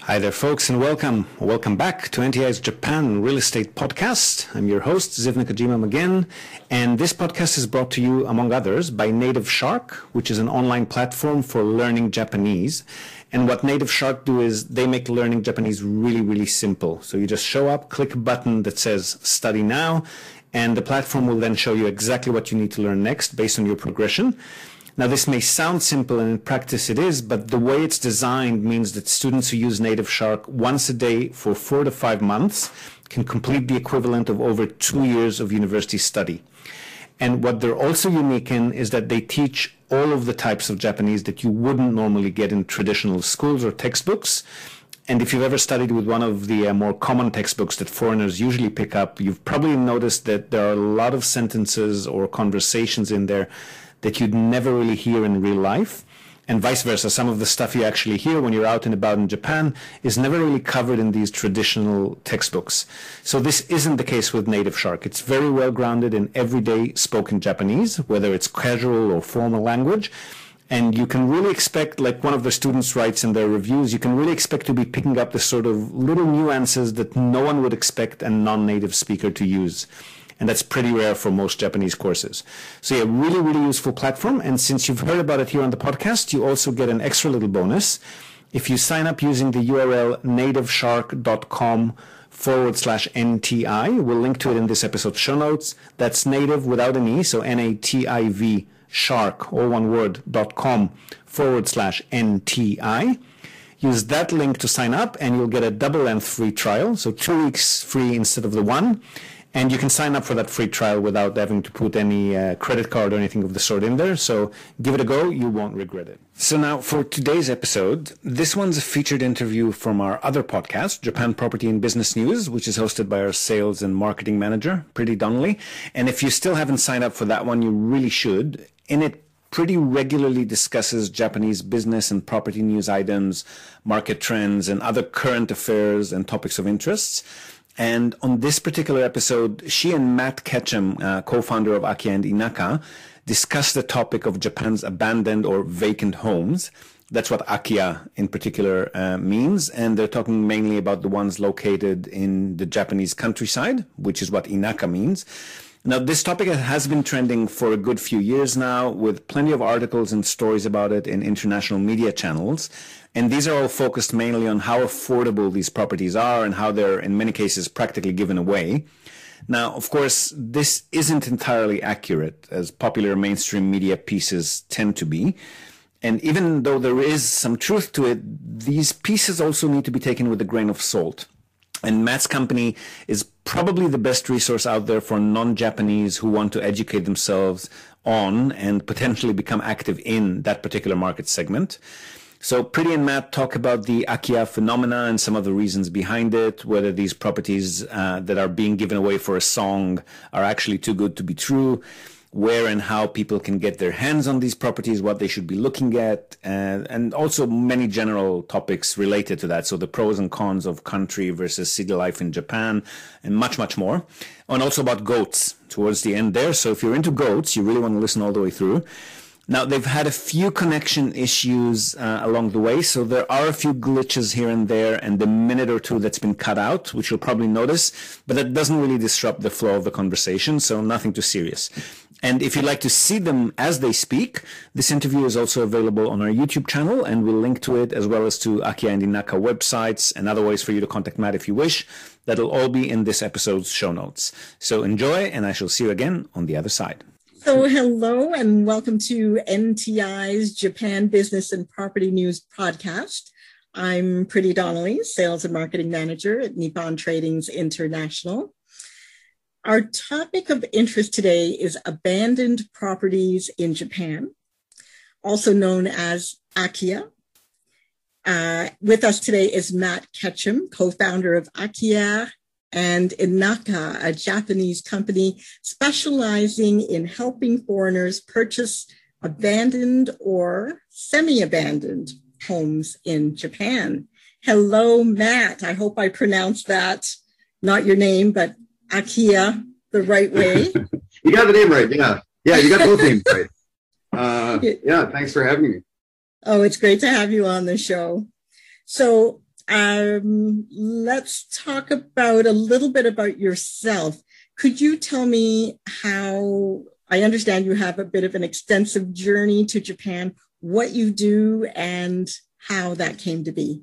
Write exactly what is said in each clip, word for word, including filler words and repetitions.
Hi there, folks, and welcome. Welcome back to N T I's Japan Real Estate Podcast. I'm your host, Ziv Nakajima again, and this podcast is brought to you, among others, by Native Shark, which is an online platform for learning Japanese. And what Native Shark do is they make learning Japanese really, really simple. So you just show up, click a button that says Study Now, and the platform will then show you exactly what you need to learn next based on your progression. Now, this may sound simple, and in practice it is, but the way it's designed means that students who use Native Shark once a day for four to five months can complete the equivalent of over two years of university study. And what they're also unique in is that they teach all of the types of Japanese that you wouldn't normally get in traditional schools or textbooks. And if you've ever studied with one of the uh, more common textbooks that foreigners usually pick up, you've probably noticed that there are a lot of sentences or conversations in there that you'd never really hear in real life, and vice versa. Some of the stuff you actually hear when you're out and about in Japan is never really covered in these traditional textbooks. So this isn't the case with Native Shark. It's very well grounded in everyday spoken Japanese, whether it's casual or formal language. And you can really expect, like one of the students writes in their reviews, you can really expect to be picking up the sort of little nuances that no one would expect a non-native speaker to use. And that's pretty rare for most Japanese courses. So yeah, really, really useful platform. And since you've heard about it here on the podcast, you also get an extra little bonus. If you sign up using the U R L nativeshark.com forward slash NTI, we'll link to it in this episode's show notes. That's native without an E, so N A T I V shark, all one word, dot com forward slash N T I. Use that link to sign up and you'll get a double length free trial. So two weeks free instead of the one. And you can sign up for that free trial without having to put any uh, credit card or anything of the sort in there. So give it a go. You won't regret it. So now for today's episode, this one's a featured interview from our other podcast, Japan Property and Business News, which is hosted by our sales and marketing manager, Pretty Donnelly. And if you still haven't signed up for that one, you really should. In it, Pretty regularly discusses Japanese business and property news items, market trends, and other current affairs and topics of interest. And on this particular episode, she and Matt Ketchum, uh, co-founder of Akiya and Inaka, discuss the topic of Japan's abandoned or vacant homes. That's what Akiya in particular uh, means. And they're talking mainly about the ones located in the Japanese countryside, which is what Inaka means. Now, this topic has been trending for a good few years now, with plenty of articles and stories about it in international media channels. And these are all focused mainly on how affordable these properties are and how they're, in many cases, practically given away. Now, of course, this isn't entirely accurate, as popular mainstream media pieces tend to be. And even though there is some truth to it, these pieces also need to be taken with a grain of salt. And Matt's company is probably the best resource out there for non-Japanese who want to educate themselves on and potentially become active in that particular market segment. So Pretty and Matt talk about the Akiya phenomena and some of the reasons behind it, whether these properties uh, that are being given away for a song are actually too good to be true, where and how people can get their hands on these properties, what they should be looking at, and, and also many general topics related to that. So the pros and cons of country versus city life in Japan, and much, much more. And also about goats towards the end there. So if you're into goats, you really want to listen all the way through. Now, they've had a few connection issues uh, along the way, so there are a few glitches here and there, and the minute or two that's been cut out, which you'll probably notice, but that doesn't really disrupt the flow of the conversation, so nothing too serious. And if you'd like to see them as they speak, this interview is also available on our YouTube channel, and we'll link to it as well as to Akiya and Inaka websites and other ways for you to contact Matt if you wish. That'll all be in this episode's show notes. So enjoy, and I shall see you again on the other side. So hello and welcome to N T I's Japan Business and Property News podcast. I'm Pretty Donnelly, Sales and Marketing Manager at Nippon Tradings International. Our topic of interest today is abandoned properties in Japan, also known as Akiya. Uh, with us today is Matt Ketchum, co-founder of Akiya and Inaka, a Japanese company specializing in helping foreigners purchase abandoned or semi-abandoned homes in Japan. Hello, Matt. I hope I pronounced that, not your name, but Akiya, the right way. You got the name right, yeah. Yeah, you got both names right. Uh, yeah, thanks for having me. Oh, it's great to have you on the show. So Um, let's talk about a little bit about yourself. Could you tell me how, I understand you have a bit of an extensive journey to Japan, what you do and how that came to be?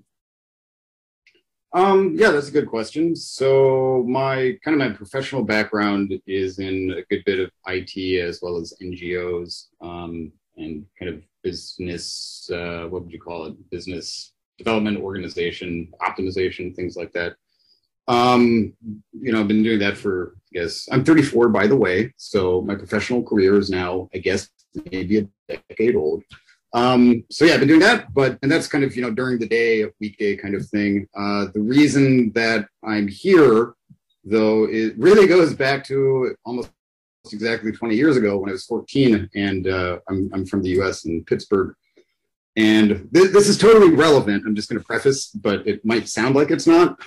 Um, yeah, that's a good question. So my kind of my professional background is in a good bit of I T as well as N G Os um, and kind of business, uh, what would you call it? Business development, organization, optimization, things like that. Um, you know, I've been doing that for, I guess, I'm thirty-four, by the way. So my professional career is now, I guess, maybe a decade old. Um, so yeah, I've been doing that, but, and that's kind of, you know, during the day, a weekday kind of thing. Uh, the reason that I'm here, though, it really goes back to almost exactly twenty years ago when I was fourteen, and uh, I'm, I'm from the U S in Pittsburgh. And th- this is totally relevant. I'm just going to preface, but it might sound like it's not.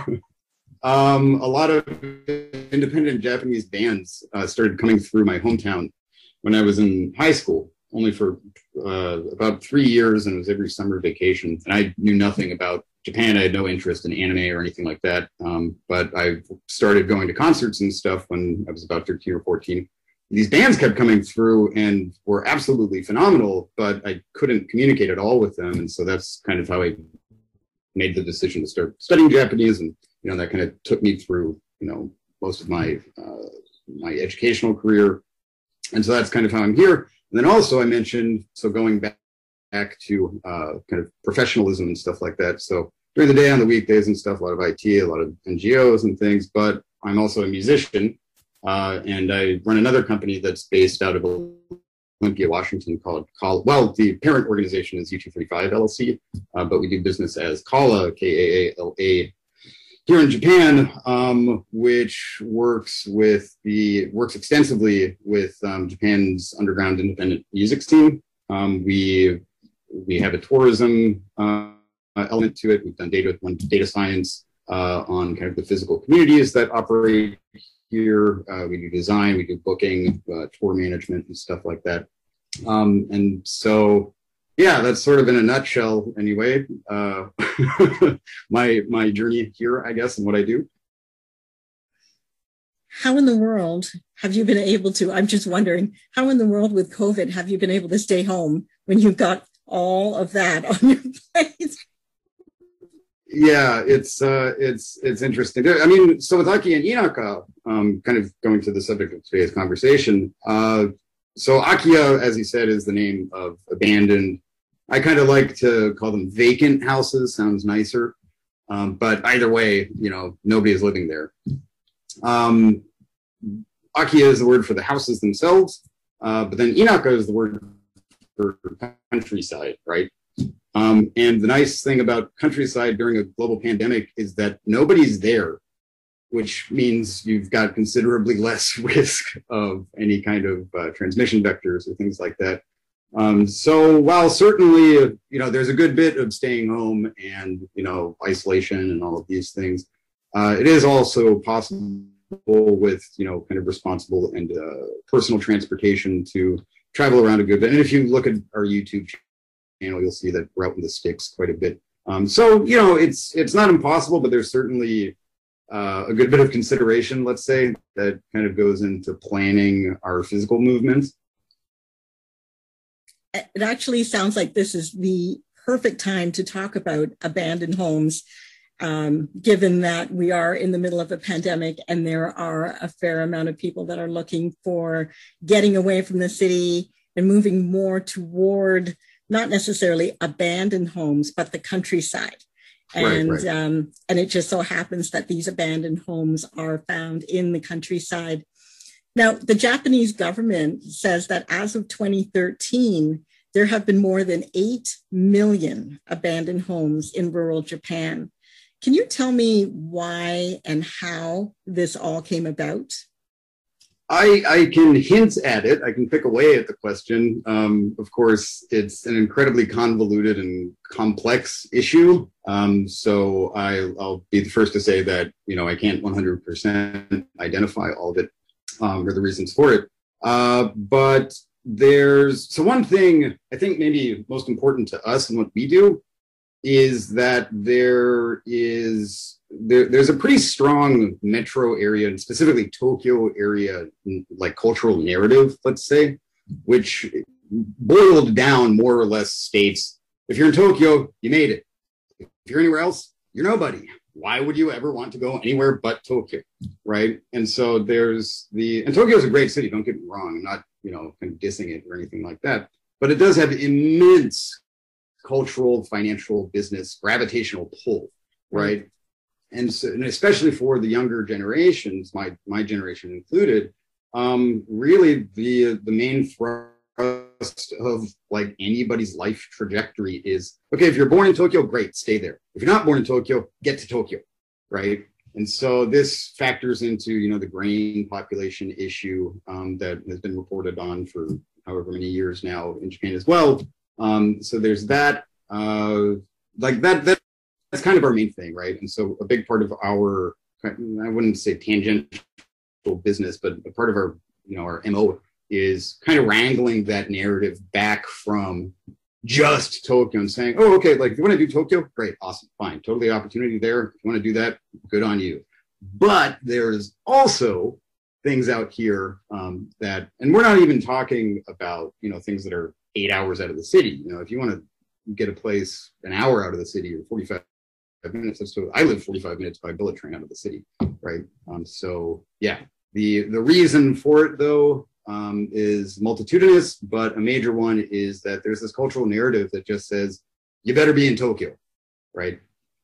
um, a lot of independent Japanese bands uh, started coming through my hometown when I was in high school, only for uh, about three years, and it was every summer vacation. And I knew nothing about Japan. I had no interest in anime or anything like that. Um, but I started going to concerts and stuff when I was about thirteen or fourteen. These bands kept coming through and were absolutely phenomenal, but I couldn't communicate at all with them. And so that's kind of how I made the decision to start studying Japanese. And, you know, that kind of took me through, you know, most of my, uh, my educational career. And so that's kind of how I'm here. And then also I mentioned, so going back, back to uh, kind of professionalism and stuff like that. So during the day, on the weekdays and stuff, a lot of I T, a lot of N G Os and things, but I'm also a musician. Uh, and I run another company that's based out of Olympia, Washington, called Kala. Well, the parent organization is U two thirty-five L L C, uh, but we do business as Kala, K A A L A, here in Japan, um, which works with the works extensively with um, Japan's underground independent music scene. Um, we we have a tourism uh, element to it. We've done data data science uh, on kind of the physical communities that operate here. Uh, we do design, we do booking, uh, tour management, and stuff like that. Um, and so, yeah, that's sort of in a nutshell, anyway. Uh, my my journey here, I guess, and what I do. How in the world have you been able to? I'm just wondering, how in the world with COVID have you been able to stay home when you've got all of that on your plate? Yeah, it's uh, it's it's interesting. I mean, so with Aki and Inaka, um, kind of going to the subject of today's conversation. Uh, so Akiya, as he said, is the name of abandoned. I kind of like to call them vacant houses. Sounds nicer, um, but either way, you know, nobody is living there. Um, Akiya is the word for the houses themselves, uh, but then Inaka is the word for countryside, right? Um, and the nice thing about countryside during a global pandemic is that nobody's there, which means you've got considerably less risk of any kind of uh, transmission vectors or things like that. Um, so while certainly, uh, you know, there's a good bit of staying home and, you know, isolation and all of these things, uh, it is also possible with, you know, kind of responsible and uh, personal transportation to travel around a good bit. And if you look at our YouTube channel, channel, you'll see that we're out in the sticks quite a bit. Um, so, you know, it's it's not impossible, but there's certainly uh, a good bit of consideration, let's say, that kind of goes into planning our physical movements. It actually sounds like this is the perfect time to talk about abandoned homes, um, given that we are in the middle of a pandemic and there are a fair amount of people that are looking for getting away from the city and moving more toward not necessarily abandoned homes, but the countryside. And, right, right. Um, and it just so happens that these abandoned homes are found in the countryside. Now, the Japanese government says that as of twenty thirteen, there have been more than eight million abandoned homes in rural Japan. Can you tell me why and how this all came about? I, I can hint at it. I can pick away at the question. Um, of course, it's an incredibly convoluted and complex issue. Um, so I, I'll be the first to say that, you know, I can't one hundred percent identify all of it um, or the reasons for it. Uh, but there's, so one thing I think maybe most important to us and what we do is that there is there, there's a pretty strong metro area, and specifically Tokyo area, like cultural narrative, let's say, which boiled down more or less states, if you're in Tokyo, you made it. If you're anywhere else, you're nobody. Why would you ever want to go anywhere but Tokyo, right? And so there's the, and Tokyo is a great city, don't get me wrong. I'm not, you know, kind of dissing it or anything like that, but it does have immense cultural, financial, business, gravitational pull, right? And, so, and especially for the younger generations, my my generation included, um, really the the main thrust of like anybody's life trajectory is, okay, if you're born in Tokyo, great, stay there. If you're not born in Tokyo, get to Tokyo, right? And so this factors into, you know, the grain population issue um, that has been reported on for however many years now in Japan as well. Um, so there's that, uh, like that, that, that's kind of our main thing, right? And so a big part of our, I wouldn't say tangential business, but a part of our, you know, our M O is kind of wrangling that narrative back from just Tokyo and saying, oh, okay, like if you want to do Tokyo, great, awesome, fine, totally opportunity there. If you want to do that, good on you. But there's also things out here um, that, and we're not even talking about, you know, things that are eight hours out of the city. You know, if you want to get a place an hour out of the city or forty-five minutes, that's so I live forty-five minutes by bullet train out of the city, right? Um, so yeah, the the reason for it though um, is multitudinous, but a major one is that there's this cultural narrative that just says you better be in Tokyo, right?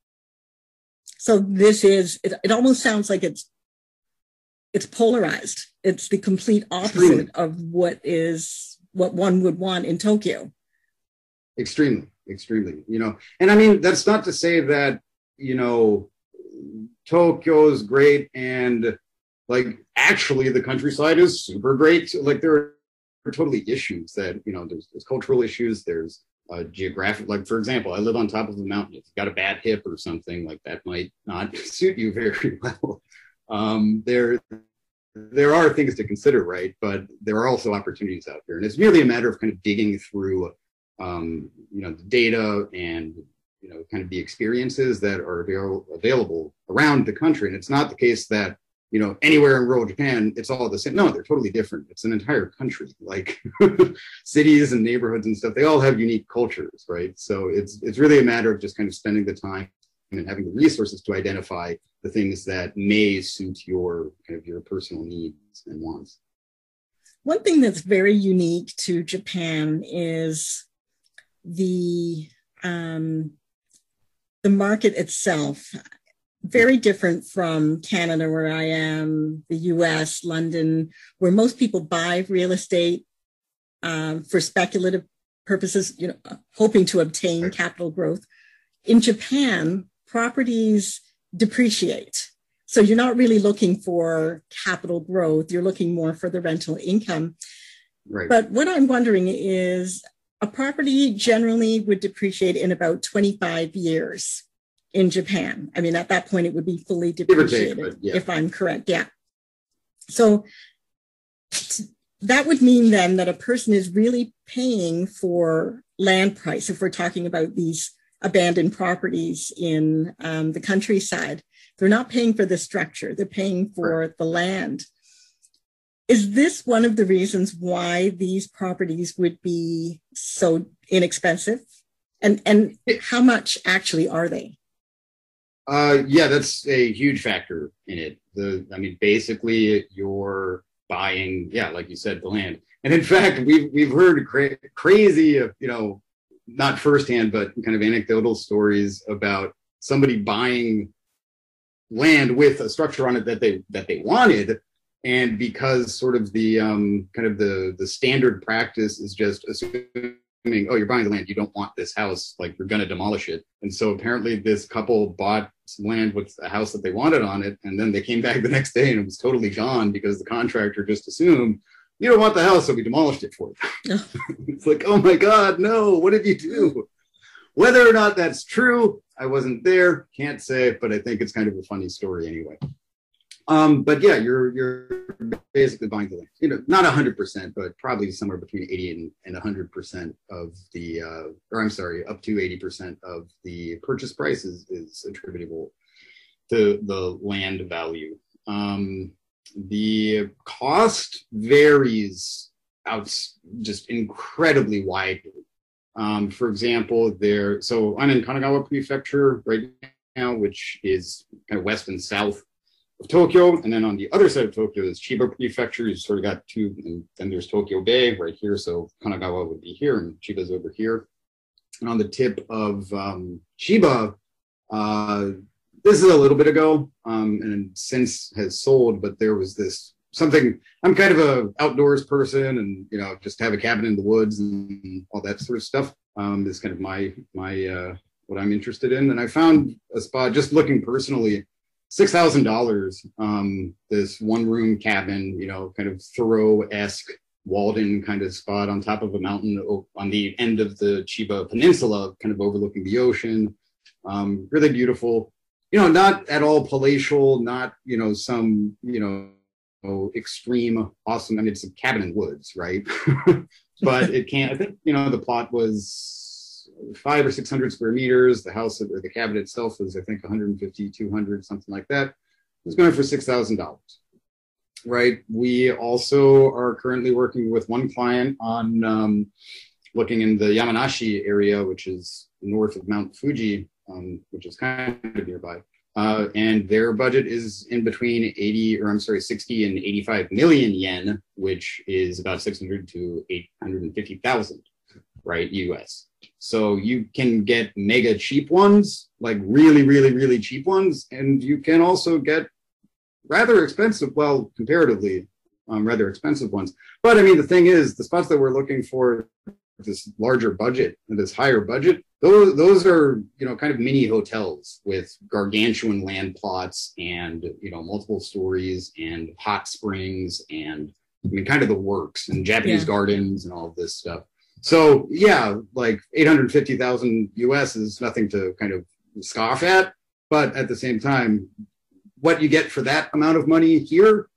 So this is it. It almost sounds like it's it's polarized. It's the complete opposite Extremely. of what is what one would want in Tokyo. Extremely, extremely, you know, and I mean, that's not to say that, you know, Tokyo's great and like actually the countryside is super great. Like there are totally issues that, you know, there's, there's cultural issues, there's uh, geographic, like for example, I live on top of a mountain. If you've got a bad hip or something like that might not suit you very well. Um, there, there are things to consider, right? But there are also opportunities out there. And it's merely a matter of kind of digging through um, you know, the data and, you know, kind of the experiences that are avail- available around the country. And it's not the case that, you know, anywhere in rural Japan, it's all the same. No, they're totally different. It's an entire country, like cities and neighborhoods and stuff. They all have unique cultures, right? So it's it's really a matter of just kind of spending the time and having the resources to identify the things that may suit your kind of your personal needs and wants. One thing that's very unique to Japan is the um, the market itself, very different from Canada, where I am, the U S, London, where most people buy real estate um, for speculative purposes, you know, hoping to obtain right. capital growth. In Japan, properties depreciate. So you're not really looking for capital growth. You're looking more for the rental income. Right. But what I'm wondering is, a property generally would depreciate in about twenty-five years in Japan. I mean, at that point, it would be fully depreciated, take, yeah. if I'm correct. Yeah. So that would mean then that a person is really paying for land price, if we're talking about these abandoned properties in um, the countryside. They're not paying for the structure, they're paying for right. the land. Is this one of the reasons why these properties would be so inexpensive? And and how much actually are they? Uh, yeah, that's a huge factor in it. The I mean, basically, you're buying, yeah, like you said, the land. And in fact, we've we've heard cra- crazy, uh, you know, not firsthand, but kind of anecdotal stories about somebody buying land with a structure on it that they that they wanted. And because sort of the um, kind of the, the standard practice is just assuming, oh, you're buying the land, you don't want this house, like you're going to demolish it. And so apparently this couple bought some land with a house that they wanted on it. And then they came back the next day and it was totally gone because the contractor just assumed, you don't want the house, so we demolished it for you. It's like, oh my God, no, what did you do? Whether or not that's true, I wasn't there, can't say, but I think it's kind of a funny story anyway. Um, but yeah, you're you're basically buying the land. You know, not a hundred percent, but probably somewhere between eighty and and a hundred percent of the, uh, or I'm sorry, up to eighty percent of the purchase price is is attributable to the land value. Um, the cost varies out just incredibly widely. Um, for example, there. So I'm in Kanagawa Prefecture right now, which is kind of west and south of Tokyo, and then on the other side of Tokyo is Chiba Prefecture. You sort of got two, and then there's Tokyo Bay right here. So Kanagawa would be here, and Chiba's over here. And on the tip of um, Chiba, uh, this is a little bit ago, um, and since has sold. But there was this something. I'm kind of a outdoors person, and you know, just have a cabin in the woods and all that sort of stuff. Um, is kind of my my uh, what I'm interested in. And I found a spot just looking personally. Six thousand dollars. Um, this one-room cabin, you know, kind of Thoreau-esque Walden kind of spot on top of a mountain on the end of the Chiba Peninsula, kind of overlooking the ocean. Um, really beautiful. You know, not at all palatial, not you know some you know extreme awesome. I mean, it's a cabin in woods, right? But it can't. I think you know the plot was five or six hundred square meters. The house or the cabin itself was, I think, one hundred fifty, two hundred, something like that. It was going for six thousand dollars, right? We also are currently working with one client on um, looking in the Yamanashi area, which is north of Mount Fuji, um, which is kind of nearby. Uh, and their budget is in between eighty, or I'm sorry, sixty and eighty-five million yen, which is about six hundred to eight hundred fifty thousand, right, U S. So you can get mega cheap ones, like really, really, really cheap ones. And you can also get rather expensive, well, comparatively, um, rather expensive ones. But I mean, the thing is, the spots that we're looking for, this larger budget, this higher budget, those, those are, you know, kind of mini hotels with gargantuan land plots and, you know, multiple stories and hot springs and, I mean, kind of the works and Japanese yeah. gardens and all of this stuff. So yeah, like eight hundred fifty thousand U S is nothing to kind of scoff at, but at the same time, what you get for that amount of money here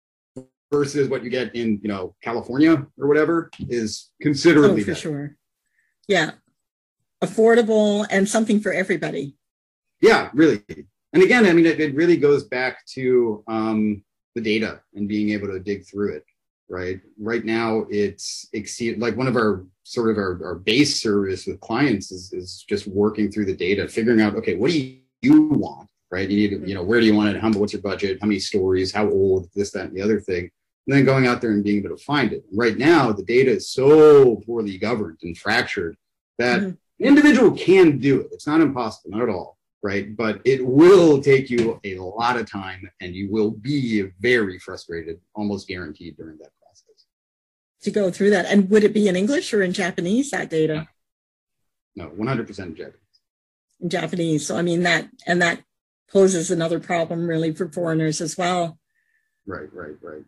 versus what you get in, you know, California or whatever is considerably oh, for better. Sure. Yeah. Affordable and something for everybody. Yeah, really. And again, I mean, it, it really goes back to um, the data and being able to dig through it. Right. Right now, it's exceed like one of our sort of our, our base service with clients is, is just working through the data, figuring out, OK, what do you, you want? Right. You need to, you know, where do you want it? How, what's your budget? How many stories? How old? This, that, and the other thing. And then going out there and being able to find it. Right now, the data is so poorly governed and fractured that mm-hmm. an individual can do it. It's not impossible, not at all. Right. But it will take you a lot of time and you will be very frustrated, almost guaranteed during that process. To go through that. And would it be in English or in Japanese, that data? No, no one hundred percent Japanese. In Japanese. So, I mean, that, and that poses another problem really for foreigners as well. Right, right, right.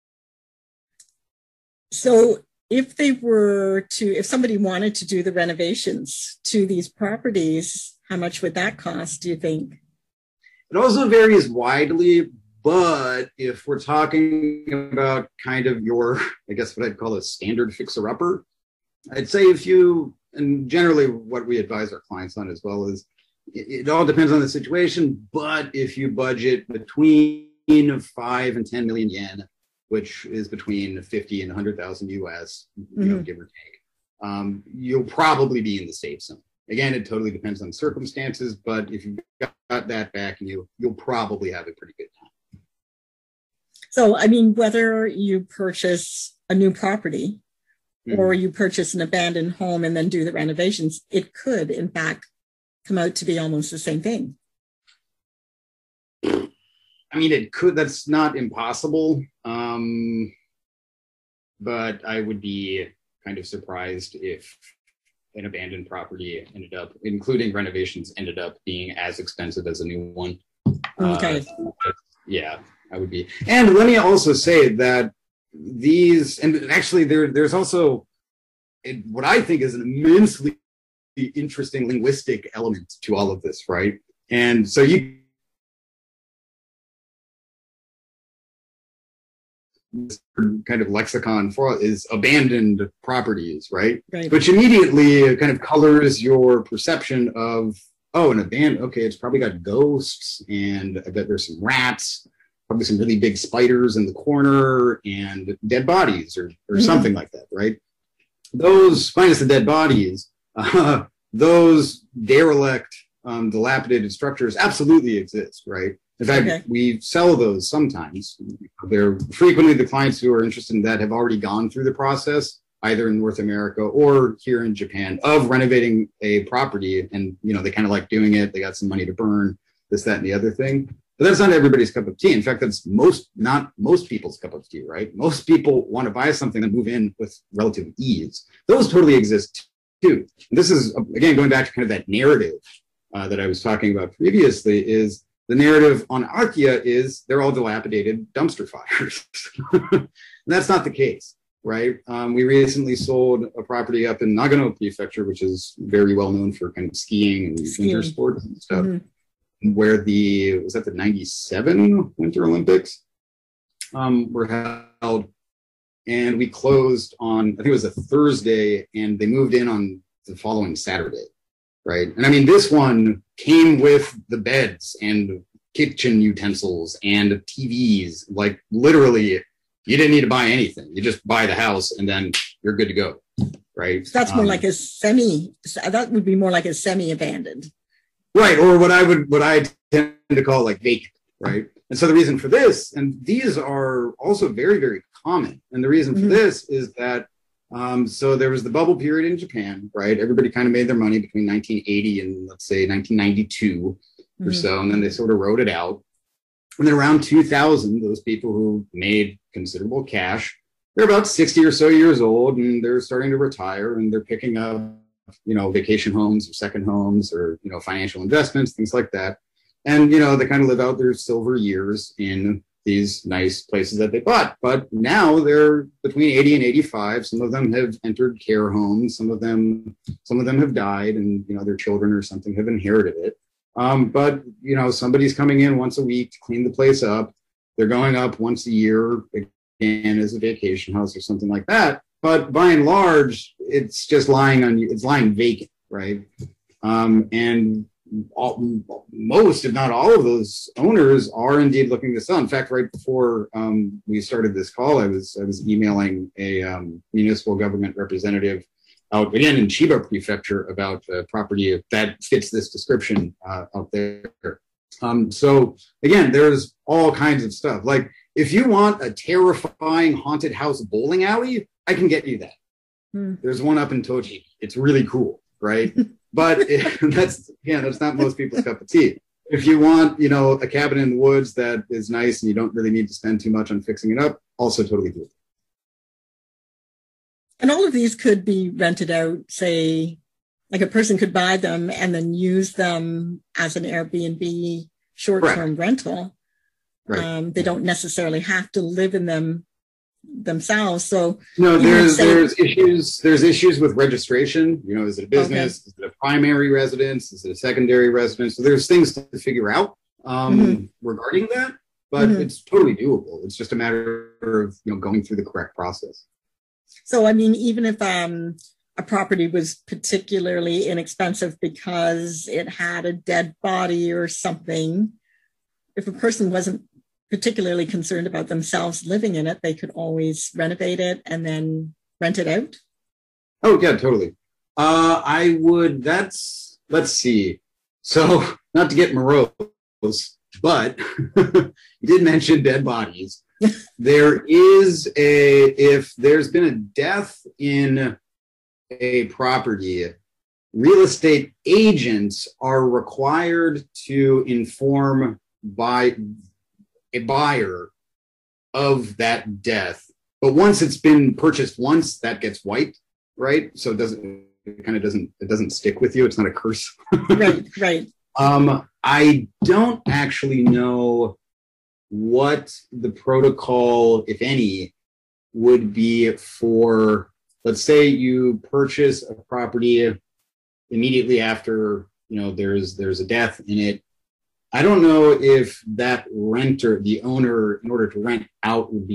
So if they were to, if somebody wanted to do the renovations to these properties, how much would that cost, do you think? It also varies widely, but if we're talking about kind of your, I guess what I'd call a standard fixer-upper, I'd say if you, and generally what we advise our clients on as well is, it, it all depends on the situation, but if you budget between five and ten million yen, which is between fifty and one hundred thousand U S, you mm-hmm. know, give or take, um, you'll probably be in the safe zone. Again, it totally depends on circumstances, but if you've got that back, and you, you'll probably have a pretty good time. So, I mean, whether you purchase a new property mm-hmm. or you purchase an abandoned home and then do the renovations, it could, in fact, come out to be almost the same thing. I mean, it could. That's not impossible. Um, but I would be kind of surprised if an abandoned property ended up, including renovations, ended up being as expensive as a new one. Okay. Uh, yeah, I would be. And let me also say that these, and actually there, there's also it, what I think is an immensely interesting linguistic element to all of this, right? And so you this kind of lexicon for is abandoned properties, right? Right. Which immediately kind of colors your perception of, oh, an abandoned, okay, it's probably got ghosts, and I bet there's some rats, probably some really big spiders in the corner, and dead bodies, or, or mm-hmm. something like that, right? Those, minus the dead bodies, uh, those derelict, um, dilapidated structures absolutely exist, right? In fact, okay. we sell those sometimes. They're frequently the clients who are interested in that have already gone through the process, either in North America or here in Japan, of renovating a property. And, you know, they kind of like doing it. They got some money to burn, this, that, and the other thing. But that's not everybody's cup of tea. In fact, that's most, not most people's cup of tea, right? Most people want to buy something and move in with relative ease. Those totally exist too. And this is, again, going back to kind of that narrative uh, that I was talking about previously, is the narrative on Akiya is they're all dilapidated dumpster fires. And that's not the case, right? Um, we recently sold a property up in Nagano Prefecture, which is very well known for kind of skiing and skiing. winter sports and stuff, mm-hmm. where the, was that the ninety-seven Winter Olympics um, were held. And we closed on, I think it was a Thursday, and they moved in on the following Saturday. Right. And I mean, this one came with the beds and kitchen utensils and T Vs. Like literally, you didn't need to buy anything. You just buy the house and then you're good to go. Right. So that's more um, like a semi, that would be more like a semi abandoned. Right. Or what I would, what I tend to call like vacant. Right. And so the reason for this, and these are also very, very common. And the reason for mm-hmm. this is that Um, so there was the bubble period in Japan, right? Everybody kind of made their money between nineteen eighty and let's say nineteen ninety-two mm-hmm. or so. And then they sort of wrote it out. And then around two thousand, those people who made considerable cash, they're about sixty or so years old, and they're starting to retire, and they're picking up, you know, vacation homes or second homes or, you know, financial investments, things like that. And, you know, they kind of live out their silver years in these nice places that they bought. But now they're between eighty and eighty-five. Some of them have entered care homes. Some of them, some of them have died, and, you know, their children or something have inherited it. Um, but, you know, somebody's coming in once a week to clean the place up. They're going up once a year again as a vacation house or something like that. But by and large, it's just lying on you. It's lying vacant, right? Um, and All, most, if not all of those owners are indeed looking to sell. In fact, right before um, we started this call, I was I was emailing a um, municipal government representative out again in Chiba Prefecture about a property that fits this description uh, out there. Um, so again, there's all kinds of stuff. Like if you want a terrifying haunted house bowling alley, I can get you that. Hmm. There's one up in Toji. It's really cool, right? But it, that's, again, that's not most people's cup of tea. If you want, you know, a cabin in the woods that is nice and you don't really need to spend too much on fixing it up, also totally good. And all of these could be rented out, say, like a person could buy them and then use them as an Airbnb short-term right. rental. Right. Um, they don't necessarily have to live in them themselves. So no, there's say, there's issues there's issues with registration. You know, is it a business? Okay. Is it a primary residence? Is it a secondary residence? So there's things to figure out um, mm-hmm. regarding that, but mm-hmm. it's totally doable. It's just a matter of, you know, going through the correct process. So I mean, even if um, a property was particularly inexpensive because it had a dead body or something, if a person wasn't particularly concerned about themselves living in it, they could always renovate it and then rent it out? Oh, yeah, totally. Uh, I would, that's, let's see. So, not to get morose, but you did mention dead bodies. There is a, if there's been a death in a property, real estate agents are required to inform by a buyer of that death. But once it's been purchased once, that gets wiped, right? So it doesn't, it kind of doesn't, it doesn't stick with you. It's not a curse. Right, right. Um, I don't actually know what the protocol, if any, would be for, let's say you purchase a property immediately after, you know, there's, there's a death in it. I don't know if that renter, the owner, in order to rent out, would be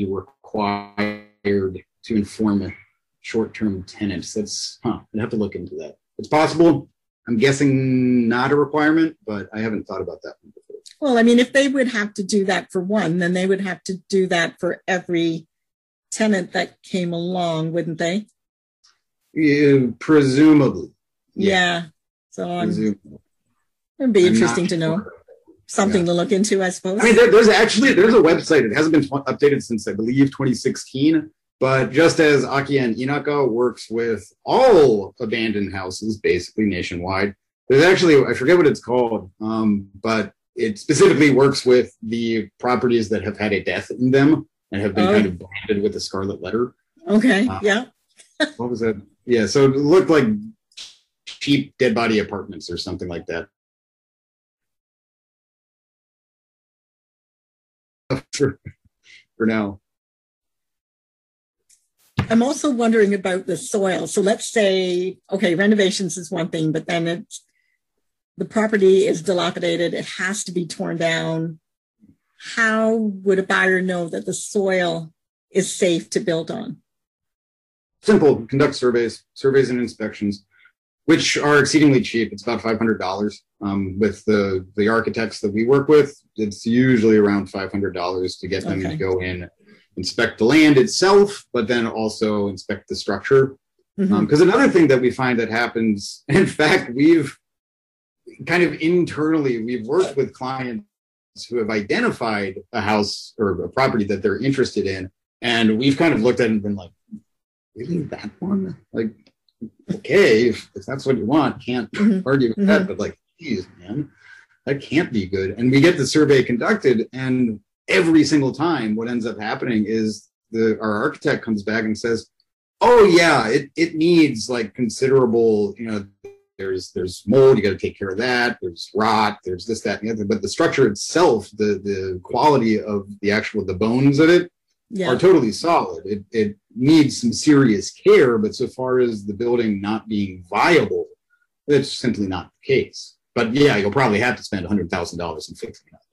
required to inform a short-term tenant. That's, huh, I'd have to look into that. It's possible. I'm guessing not a requirement, but I haven't thought about that one before. Well, I mean, if they would have to do that for one, then they would have to do that for every tenant that came along, wouldn't they? Yeah, presumably. Yeah. yeah. So I'm, presumably. It'd be I'm interesting to know. Sure. Something yeah. to look into, I suppose. I mean, there, there's actually, there's a website. It hasn't been updated since, I believe, twenty sixteen. But just as Akia and Inaka works with all abandoned houses, basically nationwide, there's actually, I forget what it's called, um, but it specifically works with the properties that have had a death in them and have been oh. kind of branded with the scarlet letter. Okay, uh, yeah. What was that? Yeah, so it looked like cheap dead body apartments or something like that. For, for now. I'm also wondering about the soil. So let's say, okay, renovations is one thing, but then it's, the property is dilapidated. It has to be torn down. How would a buyer know that the soil is safe to build on? Simple. Conduct surveys, surveys and inspections, which are exceedingly cheap. It's about five hundred dollars. Um, with the, the architects that we work with, it's usually around five hundred dollars to get them okay. to go in, inspect the land itself, but then also inspect the structure. Because mm-hmm. um, another thing that we find that happens, in fact, we've kind of internally, we've worked with clients who have identified a house or a property that they're interested in, and we've kind of looked at it and been like, really, that one? Like, okay, if, if that's what you want, can't mm-hmm. argue with mm-hmm. that, but like, geez, man, that can't be good. And we get the survey conducted, and every single time what ends up happening is the our architect comes back and says, oh yeah, it, it needs like considerable, you know, there's there's mold, you got to take care of that, there's rot, there's this, that, and the other. But the structure itself, the the quality of the actual, the bones of it yeah. are totally solid. It it needs some serious care, but so far as the building not being viable, that's simply not the case. But yeah, you'll probably have to spend one hundred thousand dollars in fixing it.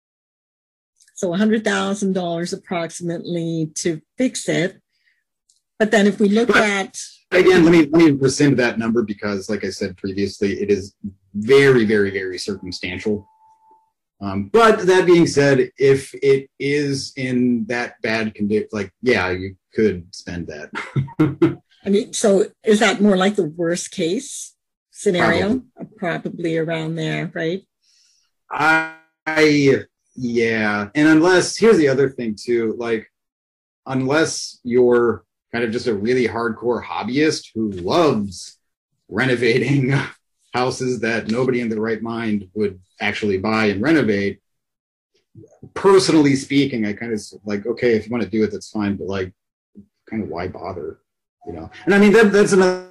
So one hundred thousand dollars approximately to fix it. But then if we look but, at... Again, let me, let me rescind that number because, like I said previously, it is very, very, very circumstantial. Um, but that being said, if it is in that bad condition, like, yeah, you could spend that. I mean, so is that more like the worst case scenario? Probably, Probably around there, right? I... I Yeah, and unless, here's the other thing too, like, unless you're kind of just a really hardcore hobbyist who loves renovating houses that nobody in their right mind would actually buy and renovate, personally speaking, I kind of like, okay, if you want to do it, that's fine, but like, kind of why bother, you know? And I mean, that that's another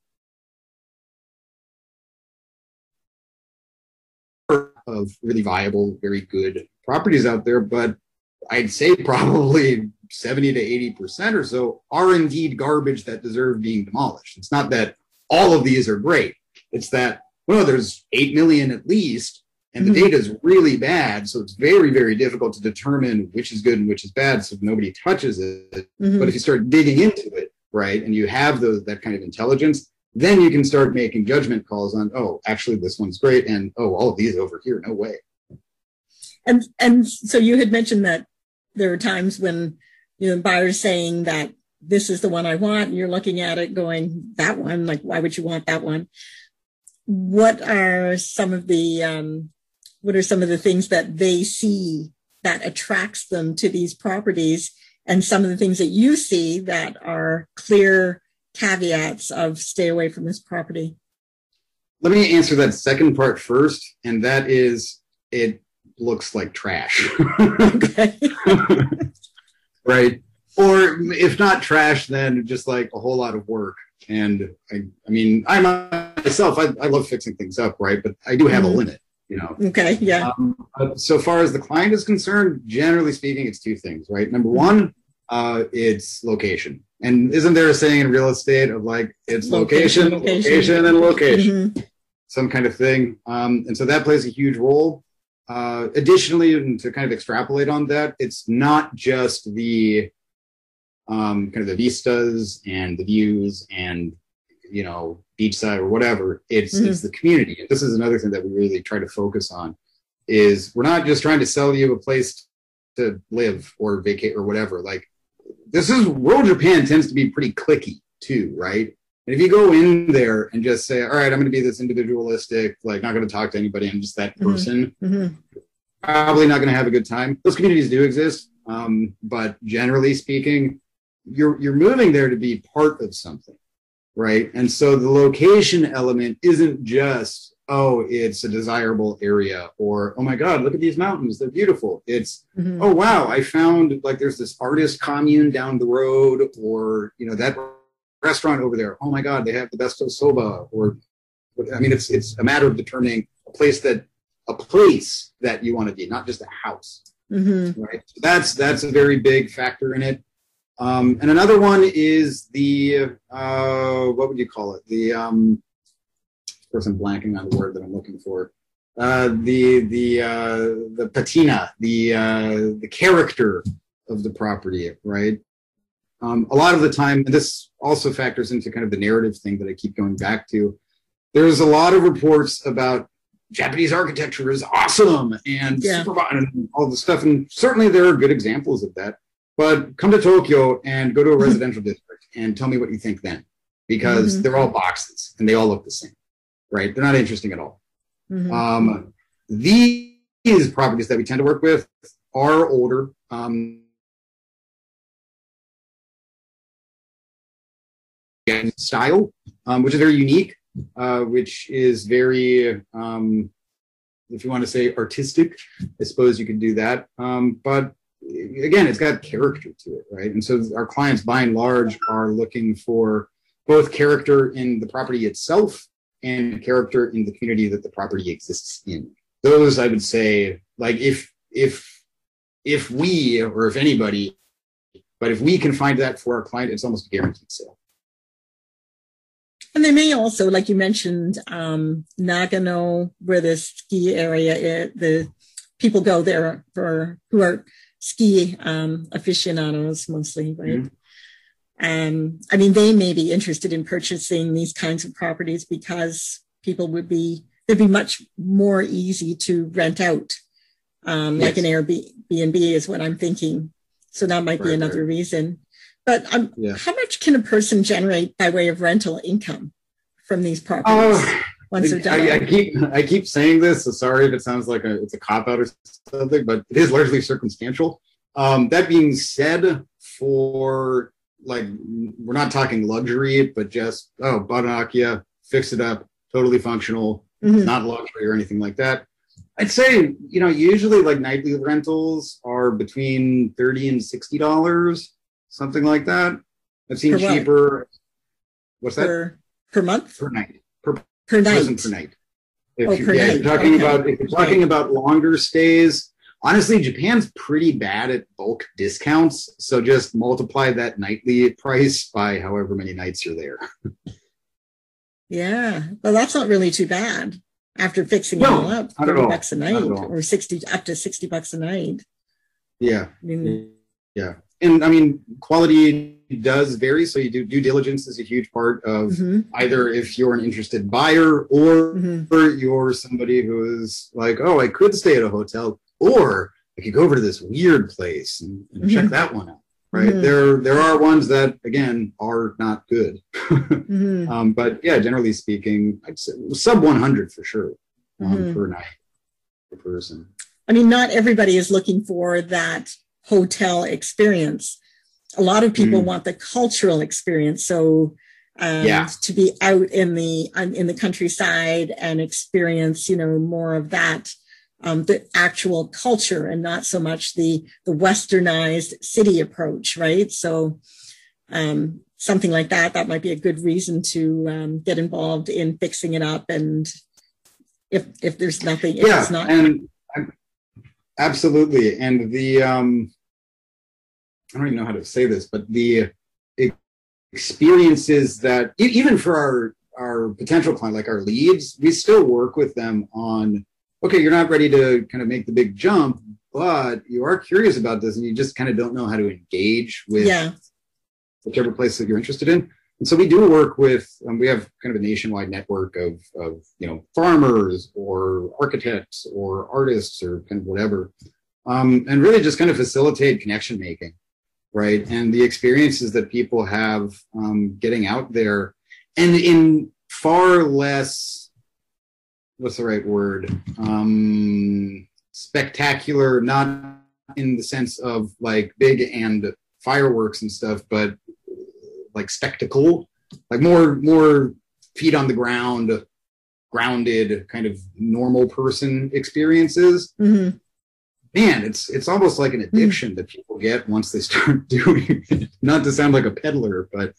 of really viable, very good properties out there, but I'd say probably seventy to eighty percent or so are indeed garbage that deserve being demolished. It's not that all of these are great. It's that, well, there's eight million at least, and the mm-hmm. data is really bad, so it's very, very difficult to determine which is good and which is bad, so nobody touches it. Mm-hmm. But if you start digging into it, right, and you have those that kind of intelligence, then you can start making judgment calls on, oh, actually, this one's great, and oh, all of these over here, no way. And and so you had mentioned that there are times when, you know, buyers saying that this is the one I want, and you're looking at it going, that one, like, why would you want that one? What are some of the um, what are some of the things that they see that attracts them to these properties, and some of the things that you see that are clear caveats of stay away from this property? Let me answer that second part first, and that is it looks like trash. Okay. Right. Or if not trash, then just like a whole lot of work. And I, I mean, I myself, I, I love fixing things up, right? But I do have mm-hmm. a limit, you know. Okay, yeah. Um, but so far as the client is concerned, generally speaking, it's two things, right? Number one, uh, it's location. And isn't there a saying in real estate of like, it's location, location, location, location and location, mm-hmm. some kind of thing. Um, and so that plays a huge role. Uh, additionally, and to kind of extrapolate on that, it's not just the um, kind of the vistas and the views and, you know, beachside or whatever. It's mm-hmm. it's the community. And this is another thing that we really try to focus on is we're not just trying to sell you a place to live or vacate or whatever. Like this is rural Japan tends to be pretty cliquey too, right? And if you go in there and just say, all right, I'm going to be this individualistic, like not going to talk to anybody, I'm just that person, mm-hmm. probably not going to have a good time. Those communities do exist. Um, but generally speaking, you're you're moving there to be part of something, right? And so the location element isn't just, oh, it's a desirable area, or, oh my God, look at these mountains, they're beautiful. It's, mm-hmm. oh wow, I found like there's this artist commune down the road, or, you know, that restaurant over there, oh my God, they have the best of soba, or, I mean, it's it's a matter of determining a place that, a place that you want to be, not just a house, mm-hmm. right? So that's, that's a very big factor in it. Um, and another one is the, uh, what would you call it? The, um, of course, I'm blanking on the word that I'm looking for. Uh, the the uh, the patina, the uh, the character of the property, right? Um, a lot of the time, and this also factors into kind of the narrative thing that I keep going back to. There's a lot of reports about Japanese architecture is awesome and yeah. super and all the stuff, and certainly there are good examples of that. But come to Tokyo and go to a residential district and tell me what you think then, because mm-hmm. they're all boxes and they all look the same. Right? They're not interesting at all. Mm-hmm. Um, these properties that we tend to work with are older. Um, style, um, which is very unique, uh, which is very, um, if you want to say artistic, I suppose you could do that. Um, but again, it's got character to it, right? And so our clients, by and large, are looking for both character in the property itself and character in the community that the property exists in. Those, I would say, like if if if we, or if anybody, but if we can find that for our client, it's almost a guaranteed sale. And they may also, like you mentioned, um, Nagano, where the ski area is, the people go there for who are ski um, aficionados mostly, right? Mm-hmm. Um, I mean, they may be interested in purchasing these kinds of properties because people would be, they'd be much more easy to rent out, um, yes. like an Airbnb is what I'm thinking. So that might be right, another right. reason. But um, yeah. how much can a person generate by way of rental income from these properties uh, once they're done? I, I keep I keep saying this, so sorry if it sounds like a, it's a cop-out or something, but it is largely circumstantial. Um, that being said, for like, we're not talking luxury, but just, oh, bought an Akia, fix it up, totally functional, mm-hmm. not luxury or anything like that. I'd say, you know, usually like nightly rentals are between thirty and sixty dollars, something like that. I've seen per cheaper. What? What's that? Per, per month? Per night. Per, per night. Per night. If oh, you, per yeah, night. If you're talking okay. about, if you're talking okay. about longer stays, honestly, Japan's pretty bad at bulk discounts. So just multiply that nightly price by however many nights you're there. Yeah. Well, that's not really too bad after fixing no, it all up. thirty bucks a night or sixty, up to sixty bucks a night. Yeah. I mean, yeah. And I mean, quality does vary. So you do due diligence is a huge part of mm-hmm. either if you're an interested buyer or, mm-hmm. or you're somebody who is like, oh, I could stay at a hotel, or I could go over to this weird place and, and mm-hmm. check that one out. Right. Mm-hmm. There, there are ones that, again, are not good. mm-hmm. um, but yeah, generally speaking, I'd say sub one hundred for sure um, mm-hmm. per night per person. I mean, not everybody is looking for that hotel experience. A lot of people mm. want the cultural experience. So um, yeah. to be out in the in the countryside and experience, you know, more of that, um, the actual culture and not so much the the westernized city approach, right? So um, something like that, that might be a good reason to um, get involved in fixing it up. And if if there's nothing, if yeah, it's not. And absolutely. And the, um, I don't even know how to say this, but the experiences that, even for our, our potential client, like our leads, we still work with them on, okay, you're not ready to kind of make the big jump, but you are curious about this and you just kind of don't know how to engage with yeah. whichever place that you're interested in. And so we do work with, um, we have kind of a nationwide network of, of, you know, farmers or architects or artists or kind of whatever, um, and really just kind of facilitate connection making, right? And the experiences that people have um, getting out there, and in far less, what's the right word? Um, spectacular, not in the sense of like big and fireworks and stuff, but like spectacle, like more more feet on the ground, grounded kind of normal person experiences. Mm-hmm. Man, it's it's almost like an addiction mm-hmm. that people get once they start doing it. Not to sound like a peddler, but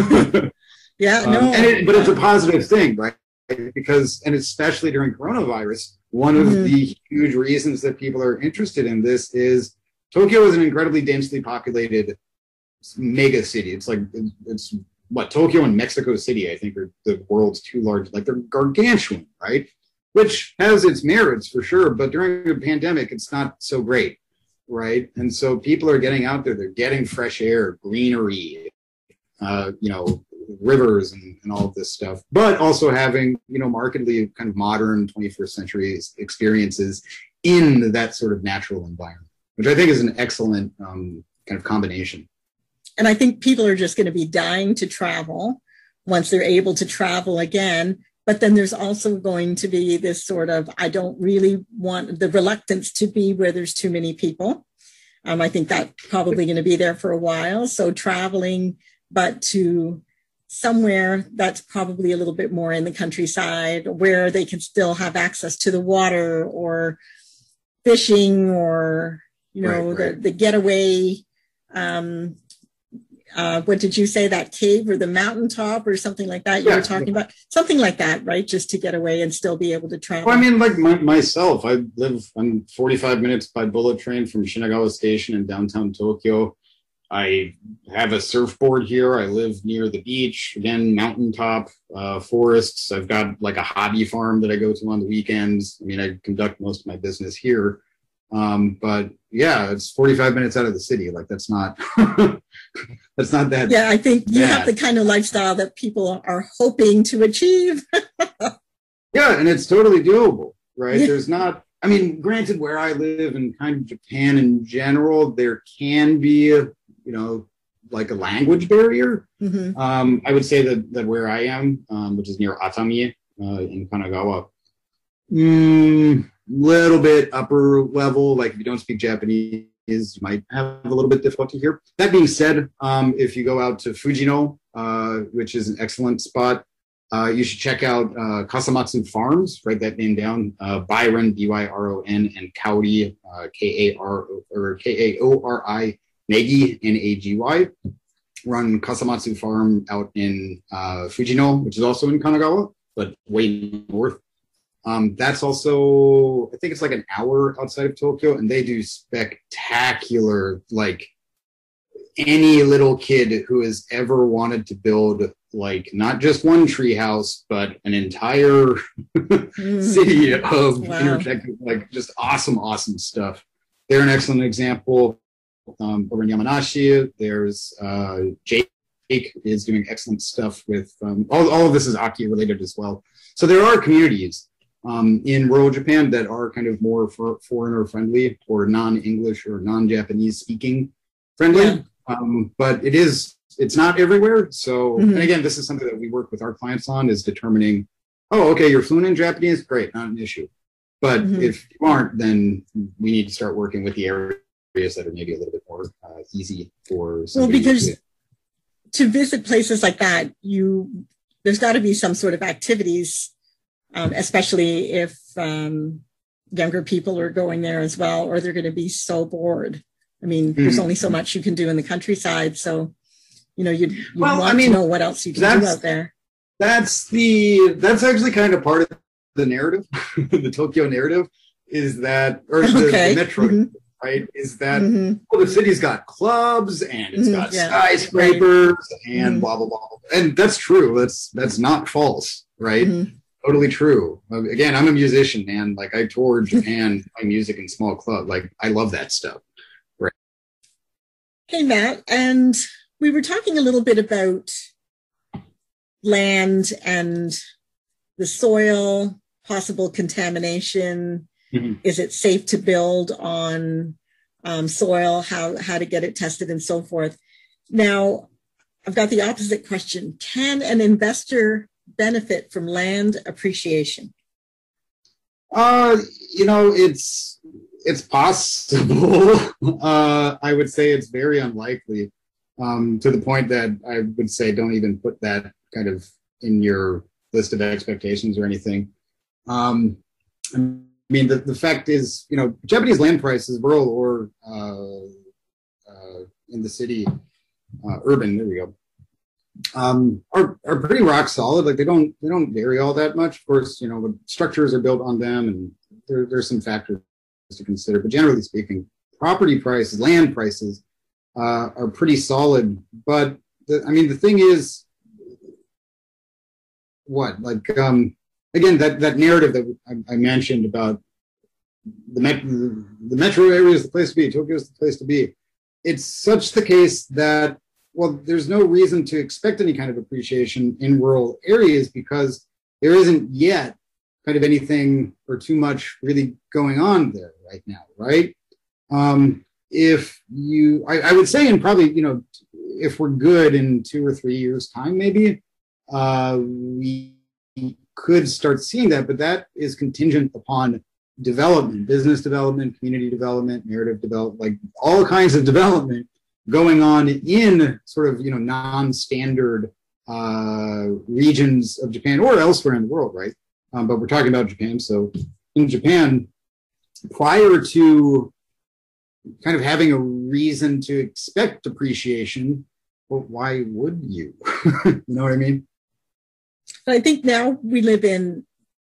yeah, um, no, and it, but it's a positive thing, right? Because, and especially during coronavirus, one of mm-hmm. the huge reasons that people are interested in this is Tokyo is an incredibly densely populated mega city. It's like, it's what, Tokyo and Mexico City, I think, are the world's two large, like they're gargantuan, right? Which has its merits for sure, but during the pandemic, it's not so great, right? And so people are getting out there, they're getting fresh air, greenery, uh, you know, rivers and, and all of this stuff, but also having, you know, markedly kind of modern twenty-first century experiences in that sort of natural environment, which I think is an excellent um, kind of combination. And I think people are just going to be dying to travel once they're able to travel again. But then there's also going to be this sort of, I don't really want the reluctance to be where there's too many people. Um, I think that's probably going to be there for a while. So traveling, but to somewhere that's probably a little bit more in the countryside where they can still have access to the water or fishing or, you know, right, right. the, the getaway, um, uh, what did you say, that cave or the mountaintop or something like that you yeah, were talking yeah. about? Something like that, right? Just to get away and still be able to travel. Well, I mean, like my, myself, I live, I'm forty-five minutes by bullet train from Shinagawa Station in downtown Tokyo. I have a surfboard here. I live near the beach, again, mountaintop, uh, forests. I've got like a hobby farm that I go to on the weekends. I mean, I conduct most of my business here. Um, but yeah, it's forty-five minutes out of the city. Like that's not, that's not that. Yeah, I think you bad. have the kind of lifestyle that people are hoping to achieve. Yeah, and it's totally doable, right? Yeah. There's not, I mean, granted, where I live and kind of Japan in general, there can be a, you know, like a language barrier. Mm-hmm. Um, I would say that, that where I am, um, which is near Atami uh, in Kanagawa, mm, little bit upper level. Like if you don't speak Japanese, you might have a little bit difficulty here. That being said, um, if you go out to Fujino, uh, which is an excellent spot, uh, you should check out uh, Kasamatsu Farms. Write that name down. Uh, Byron, B Y R O N, and Kaori, uh, K A R O or K A O R I. Negi, N A G Y, run Kasamatsu Farm out in uh, Fujino, which is also in Kanagawa, but way north. Um, that's also, I think it's like an hour outside of Tokyo, and they do spectacular, like any little kid who has ever wanted to build like not just one tree house, but an entire mm. city of wow. interconnected, like just awesome, awesome stuff. They're an excellent example. Um, over in Yamanashi, there's uh, Jake is doing excellent stuff with um, all, all of this is Aki related as well. So there are communities um, in rural Japan that are kind of more for, foreigner friendly or non-English or non-Japanese speaking friendly. Yeah. Um, but it is, it's not everywhere. So, mm-hmm. and again, this is something that we work with our clients on is determining, oh, okay, you're fluent in Japanese, great, not an issue. But mm-hmm. if you aren't, then we need to start working with the area that are maybe a little bit more uh, easy for well because to, to visit places like that you there's got to be some sort of activities um, especially if um, younger people are going there as well or they're going to be so bored. I mean mm-hmm. there's only so much you can do in the countryside, so you know you you well, want I mean, to know what else you can do out there. That's the that's actually kind of part of the narrative. The Tokyo narrative is that or the, okay. the metro mm-hmm. right, is that mm-hmm. well, the city's got clubs and it's mm-hmm. got yeah. skyscrapers right. and mm-hmm. blah, blah, blah. And that's true. That's that's not false, right? Mm-hmm. Totally true. Again, I'm a musician, man. Like, I tour Japan, play music in small clubs. Like, I love that stuff. Right. Hey, Matt, and we were talking a little bit about land and the soil, possible contamination. Mm-hmm. Is it safe to build on um, soil? How, how to get it tested and so forth. Now, I've got the opposite question. Can an investor benefit from land appreciation? Uh, you know, it's it's possible. uh, I would say it's very unlikely, um, to the point that I would say don't even put that kind of in your list of expectations or anything. Um, I mean, the, the fact is, you know, Japanese land prices, rural or uh, uh, in the city, uh, urban, there we go, um, are, are pretty rock solid. Like they don't, they don't vary all that much. Of course, you know, the structures are built on them and there, there's some factors to consider, but generally speaking, property prices, land prices, uh, are pretty solid. But the, I mean, the thing is, what, like, um, again, that, that narrative that I, I mentioned about the, met, the metro area is the place to be, Tokyo is the place to be. It's such the case that, well, there's no reason to expect any kind of appreciation in rural areas because there isn't yet kind of anything or too much really going on there right now, right? Um, if you, I, I would say in probably, you know, if we're good in two or three years' time, maybe, uh, we could start seeing that, but that is contingent upon development, business development, community development, narrative development, like all kinds of development going on in sort of, you know, non-standard uh, regions of Japan or elsewhere in the world, right? Um, but we're talking about Japan. So in Japan, prior to kind of having a reason to expect appreciation, well, why would you? You know what I mean? I think now we live in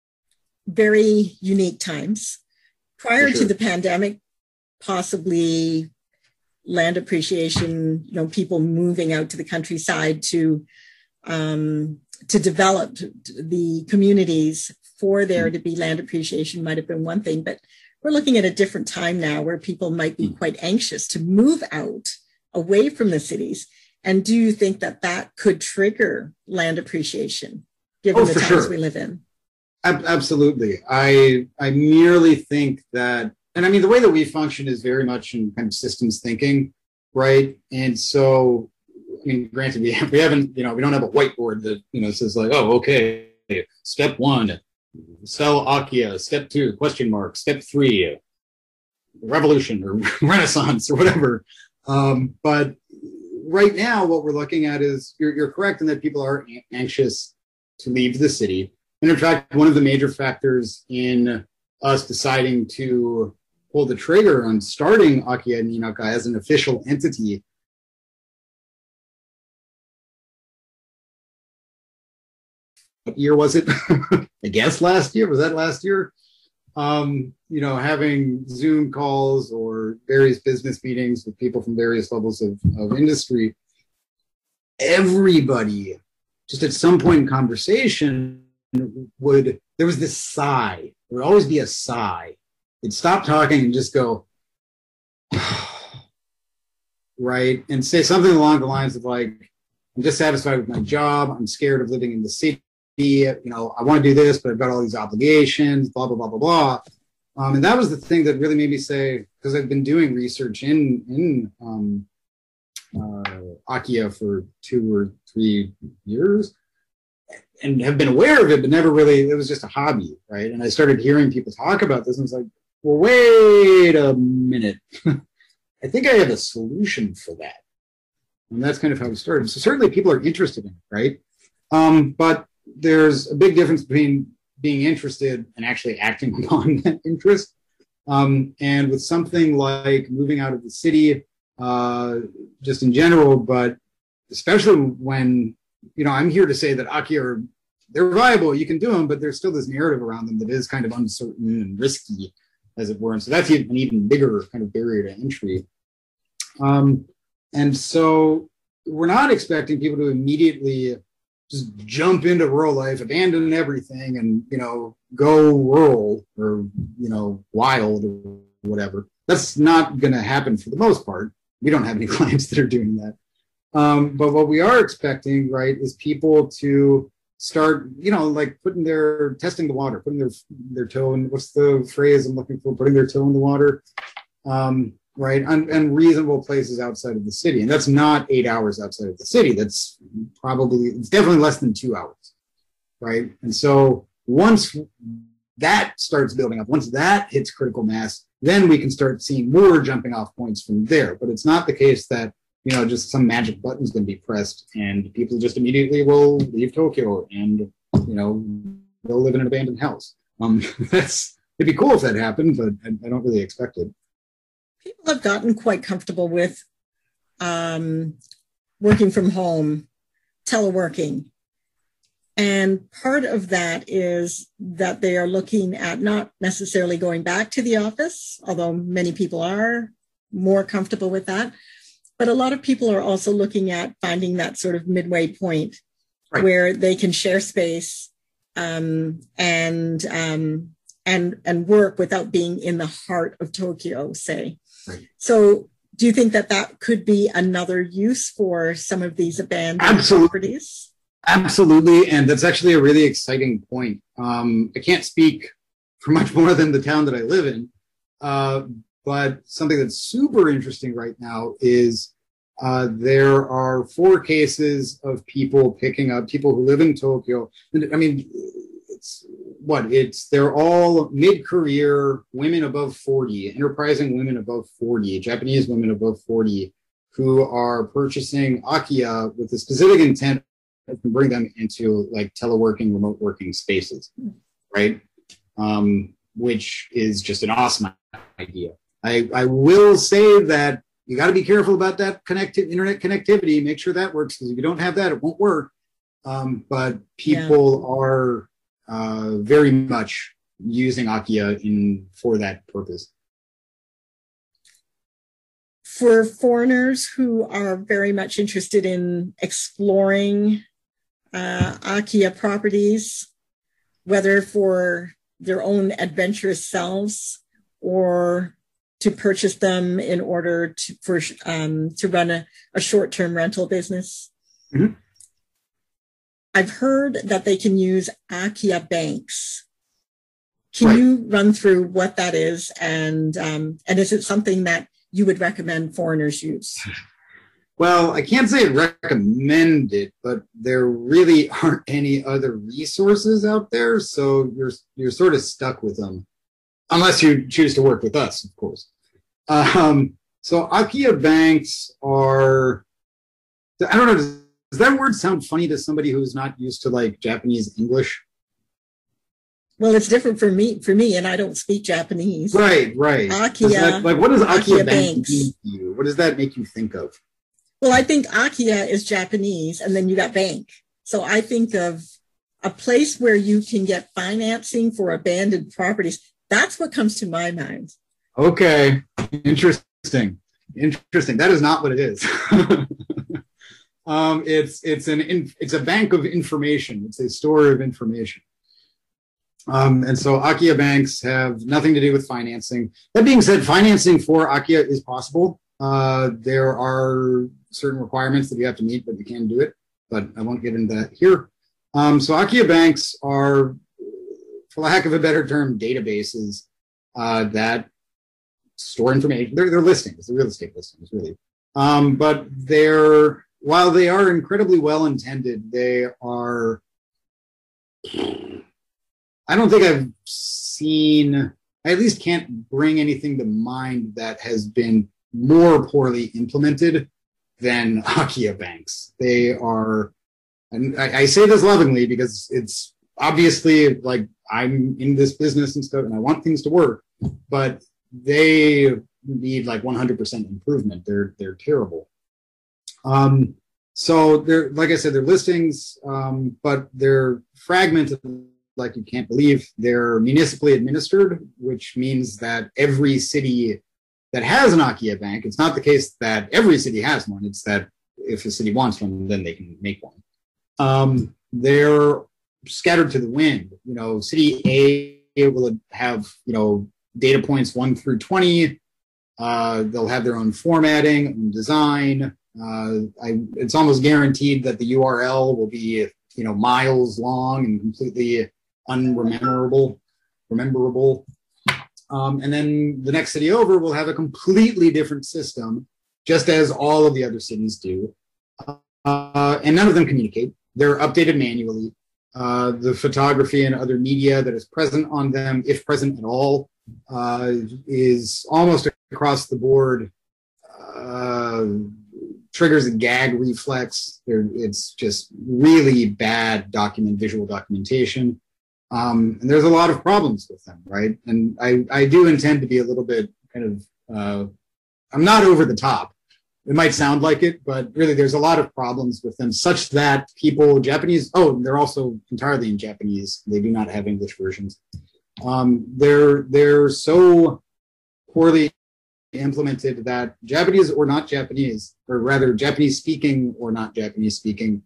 very unique times. Prior sure. to the pandemic, possibly land appreciation, you know, people moving out to the countryside to um, to develop the communities for there to be land appreciation might have been one thing, but we're looking at a different time now where people might be quite anxious to move out away from the cities. And do you think that that could trigger land appreciation given oh, the times sure. we live in? Ab- absolutely. I I merely think that, and I mean, the way that we function is very much in kind of systems thinking, right? And so, I mean, granted, we, have, we haven't, you know, we don't have a whiteboard that, you know, says like, oh, okay, step one, sell Akiya, step two, question mark, step three, revolution or renaissance or whatever. Um, but right now, what we're looking at is, you're, you're correct in that people are anxious to leave the city. And in fact, one of the major factors in us deciding to pull the trigger on starting Akiya Ninaka as an official entity what year was it? I guess last year. Was that last year? Um, you know, having Zoom calls or various business meetings with people from various levels of, of industry, everybody just at some point in conversation would, there was this sigh. There would always be a sigh. They'd stop talking and just go, right? And say something along the lines of like, I'm dissatisfied with my job. I'm scared of living in the city. You know, I want to do this, but I've got all these obligations, blah, blah, blah, blah, blah. Um, and that was the thing that really made me say, because I've been doing research in, in um, uh, Akiya for two or three years and have been aware of it, but never really, it was just a hobby, right? And I started hearing people talk about this and I was like, well, wait a minute. I think I have a solution for that. And that's kind of how we started. So certainly people are interested in it, right? Um, but there's a big difference between being interested and actually acting upon that interest. Um, and with something like moving out of the city, uh, just in general, but especially when, you know, I'm here to say that Akiya are, they're viable, you can do them, but there's still this narrative around them that is kind of uncertain and risky, as it were. And so that's an even bigger kind of barrier to entry. Um, and so we're not expecting people to immediately just jump into rural life, abandon everything and, you know, go rural or, you know, wild or whatever. That's not going to happen for the most part. We don't have any clients that are doing that. Um, but what we are expecting, right, is people to start, you know, like putting their, testing the water, putting their their toe in, what's the phrase I'm looking for, putting their toe in the water, um, right, and, and reasonable places outside of the city. And that's not eight hours outside of the city. That's probably, it's definitely less than two hours, right? And so once that starts building up, once that hits critical mass, then we can start seeing more jumping off points from there. But it's not the case that, you know, just some magic button's going to be pressed and people just immediately will leave Tokyo and, you know, they'll live in an abandoned house. Um, that's, it'd be cool if that happened, but I, I don't really expect it. People have gotten quite comfortable with um, working from home, teleworking. And part of that is that they are looking at not necessarily going back to the office, although many people are more comfortable with that. But a lot of people are also looking at finding that sort of midway point right, where they can share space um, and um, and and work without being in the heart of Tokyo, say. Right. So do you think that that could be another use for some of these abandoned Absolutely. properties? Absolutely. And that's actually a really exciting point. Um, I can't speak for much more than the town that I live in. Uh, But something that's super interesting right now is uh, there are four cases of people picking up, people who live in Tokyo. I mean, it's what? It's they're all mid-career women above forty, enterprising women above forty, Japanese women above forty, who are purchasing Akiya with the specific intent to bring them into like teleworking, remote working spaces, right? Um, which is just an awesome idea. I, I will say that you got to be careful about that connected internet connectivity. Make sure that works, because if you don't have that, it won't work. Um, but people yeah. are uh, very much using Akiya in for that purpose. For foreigners who are very much interested in exploring uh, Akiya properties, whether for their own adventurous selves or to purchase them in order to for um, to run a, a short-term rental business. Mm-hmm. I've heard that they can use Akiya banks. Can right. you run through what that is, and um, and is it something that you would recommend foreigners use? Well, I can't say I'd recommend it, but there really aren't any other resources out there, so you're you're sort of stuck with them, unless you choose to work with us, of course. Um, so Akiya banks are, I don't know, does, does that word sound funny to somebody who's not used to like Japanese English? Well, it's different for me, for me, and I don't speak Japanese. Right, right. Akiya, that, like, what does Akiya, Akiya bank banks. mean to you? What does that make you think of? Well, I think Akiya is Japanese, and then you got bank. So I think of a place where you can get financing for abandoned properties. That's what comes to my mind. Okay, interesting, interesting. That is not what it is. um, it's it's an it's a bank of information. It's a store of information. Um, and so Akiya banks have nothing to do with financing. That being said, financing for Akiya is possible. Uh, there are certain requirements that you have to meet, but you can do it. But I won't get into that here. Um, so Akiya banks are, for lack of a better term, databases uh, that store information. They're, they're listings, they're real estate listings, really. Um, but they're, while they are incredibly well intended, they are, I don't think I've seen, I at least can't bring anything to mind that has been more poorly implemented than Akiya banks. They are, and I, I say this lovingly because it's obviously like I'm in this business and stuff and I want things to work, but they need like one hundred percent improvement. They're, they're terrible. Um, so they're, like I said, they're listings, um, but they're fragmented like you can't believe. They're municipally administered, which means that every city that has an Akiya bank, it's not the case that every city has one. It's that if a city wants one, then they can make one. Um, they're scattered to the wind. You know, city A will have, you know, data points one through twenty. Uh, they'll have their own formatting and design. Uh, I, it's almost guaranteed that the U R L will be, you know, miles long and completely unrememberable, rememberable. Um, and then the next city over will have a completely different system, just as all of the other cities do. Uh, and none of them communicate. They're updated manually. Uh, the photography and other media that is present on them, if present at all, uh, is almost across the board, uh, triggers a gag reflex. They're, it's just really bad document, visual documentation. Um, and there's a lot of problems with them, right? And I, I do intend to be a little bit kind of, uh, I'm not over the top. It might sound like it, but really there's a lot of problems with them such that people, Japanese, oh, they're also entirely in Japanese. They do not have English versions. Um, they're, they're so poorly implemented that Japanese or not Japanese, or rather Japanese speaking or not Japanese speaking,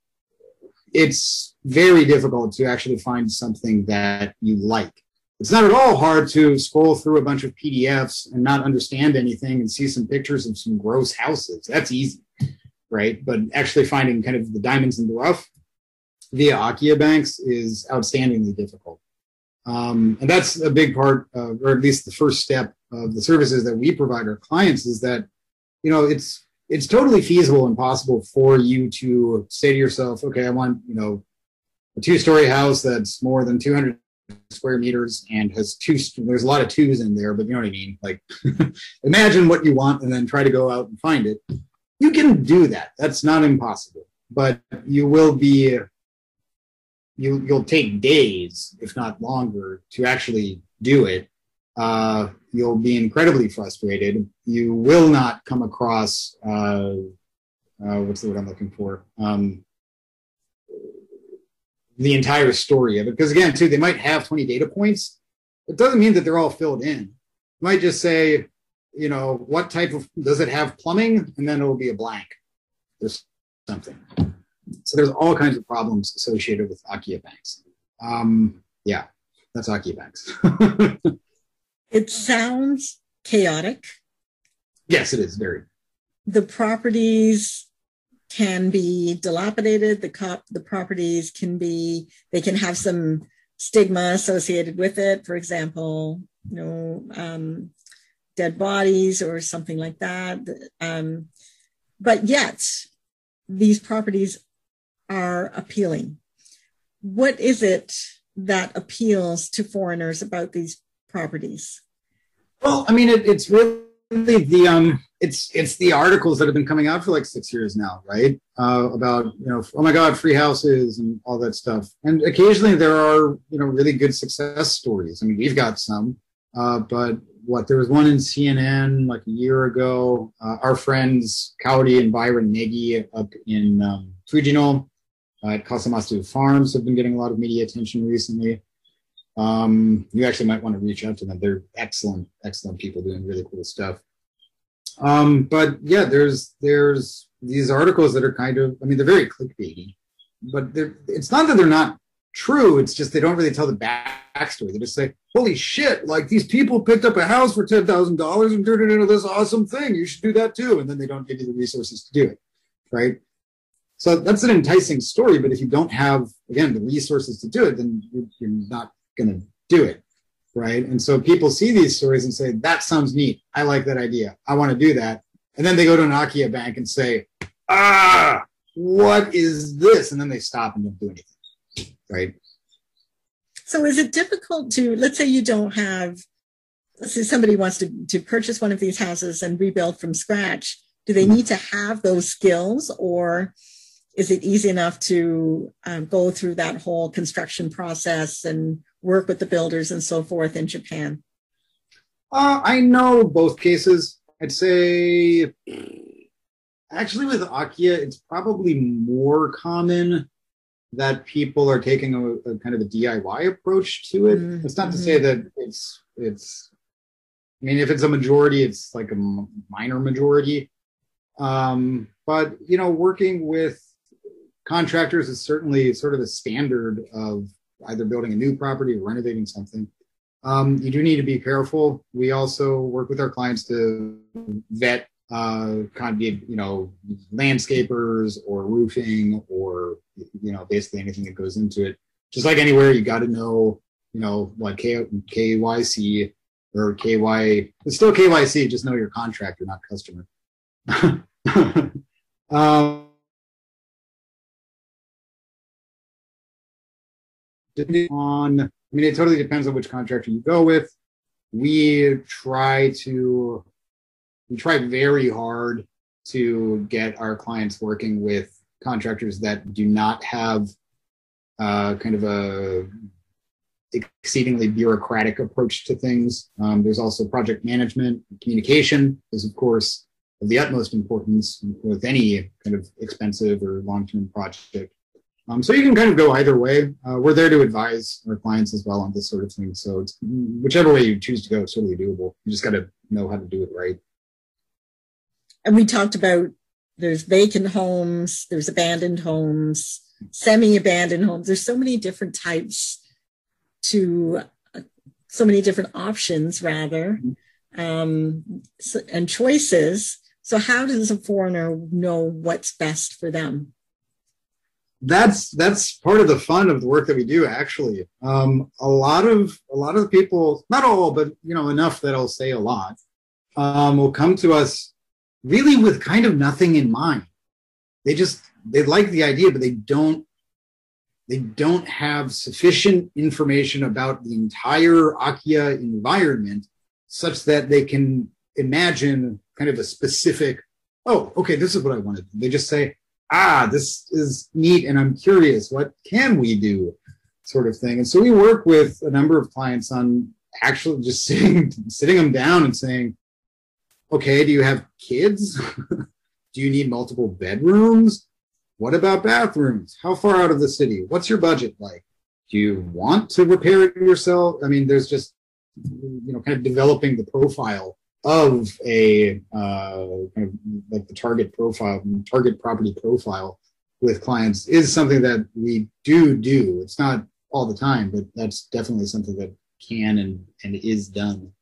it's very difficult to actually find something that you like. It's not at all hard to scroll through a bunch of P D Fs and not understand anything and see some pictures of some gross houses. That's easy, right? But actually finding kind of the diamonds in the rough via Akia Banks is outstandingly difficult. Um, and that's a big part, of, or at least the first step of the services that we provide our clients is that, you know, it's it's totally feasible and possible for you to say to yourself, okay, I want, you know, a two-story house that's more than two hundred square meters and has two, there's a lot of twos in there, but you know what I mean? Like, imagine what you want and then try to go out and find it. You can do that. That's not impossible, but you will be, you, you'll take days, if not longer, to actually do it. Uh, you'll be incredibly frustrated. You will not come across, uh, uh, what's the word I'm looking for? Um, the entire story of it. Because again, too, they might have twenty data points. It doesn't mean that they're all filled in. You might just say, you know, what type of, does it have plumbing? And then it'll be a blank. There's something. So there's all kinds of problems associated with Akia Banks. Um, yeah, that's Akia Banks. It sounds chaotic. Yes, it is very. The properties can be dilapidated. The cop, the properties can be, they can have some stigma associated with it. For example, you know, um, dead bodies or something like that. Um, but yet, these properties are appealing. What is it that appeals to foreigners about these properties? Well, I mean, it, it's really the um, it's it's the articles that have been coming out for like six years now, right? Uh, about, you know, oh my God, free houses and all that stuff. And occasionally there are, you know, really good success stories. I mean, we've got some, uh, but what there was one in C N N like a year ago. Uh, our friends Kaori and Byron Negi up in um, Fujino uh, at Kasamasu Farms have been getting a lot of media attention recently. Um, you actually might want to reach out to them. They're excellent, excellent people doing really cool stuff. Um, but yeah, there's there's these articles that are kind of, I mean, they're very clickbaity, but they're, it's not that they're not true. It's just they don't really tell the backstory. They just say, holy shit, like these people picked up a house for ten thousand dollars and turned it into this awesome thing. You should do that too. And then they don't give you the resources to do it, right? So that's an enticing story. But if you don't have, again, the resources to do it, then you're, you're not going to do it, right? And so people see these stories and say, that sounds neat. I like that idea. I want to do that. And then they go to an Akia bank and say, ah, what is this? And then they stop and don't do anything, right? So is it difficult to, let's say you don't have, let's say somebody wants to, to purchase one of these houses and rebuild from scratch. Do they need to have those skills, or is it easy enough to um, go through that whole construction process and work with the builders and so forth in Japan? Uh, I know both cases. I'd say, actually with Akia, it's probably more common that people are taking a, a kind of a D I Y approach to it. Mm-hmm. It's not to say that it's, it's, I mean, if it's a majority, it's like a m- minor majority. Um, but, you know, working with contractors is certainly sort of a standard of either building a new property or renovating something. Um, you do need to be careful. We also work with our clients to vet uh, kind of, you know, landscapers or roofing or, you know, basically anything that goes into it. Just like anywhere, you got to know, you know, what K, K Y C or K Y, it's still K Y C, just know your contractor, not customer. um, on, I mean, it totally depends on which contractor you go with. We try to, we try very hard to get our clients working with contractors that do not have uh, kind of a exceedingly bureaucratic approach to things. Um, there's also project management. Communication is, of course, of the utmost importance with any kind of expensive or long-term project. Um, so you can kind of go either way. Uh, we're there to advise our clients as well on this sort of thing. So it's, whichever way you choose to go, it's totally doable. You just got to know how to do it right. And we talked about there's vacant homes, there's abandoned homes, semi-abandoned homes. There's so many different types to, uh, so many different options rather, um, so, and choices. So how does a foreigner know what's best for them? That's that's part of the fun of the work that we do. Actually, um, a lot of a lot of the people, not all, but you know, enough that I'll say a lot, um, will come to us really with kind of nothing in mind. They just they like the idea, but they don't they don't have sufficient information about the entire Acquia environment, such that they can imagine kind of a specific. Oh, okay, this is what I wanted. They just say, ah, this is neat and I'm curious, what can we do, sort of thing. And so we work with a number of clients on actually just sitting, sitting them down and saying, okay, do you have kids? Do you need multiple bedrooms? What about bathrooms? How far out of the city? What's your budget like? Do you want to repair it yourself? I mean, there's just, you know, kind of developing the profile of a uh, kind of like the target profile, target property profile with clients is something that we do do. It's not all the time, but that's definitely something that can and, and is done.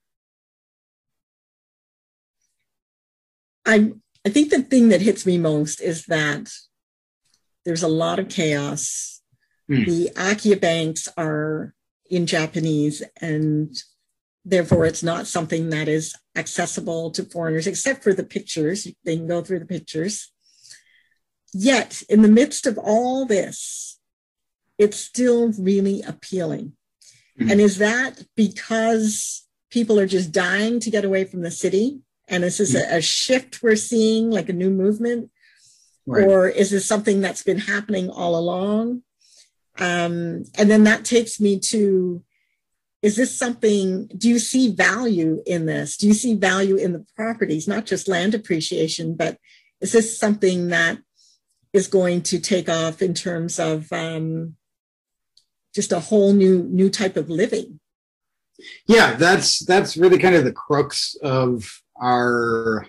I I think the thing that hits me most is that there's a lot of chaos. Mm. The Acquia banks are in Japanese, and therefore it's not something that is accessible to foreigners, except for the pictures. They can go through the pictures. Yet, in the midst of all this, it's still really appealing. Mm-hmm. And is that because people are just dying to get away from the city? And this is mm-hmm. a, a shift we're seeing, like a new movement? Right. Or is this something that's been happening all along? Um, and then that takes me to, is this something, do you see value in this? Do you see value in the properties, not just land appreciation, but is this something that is going to take off in terms of um, just a whole new new type of living? Yeah, that's that's really kind of the crux of our,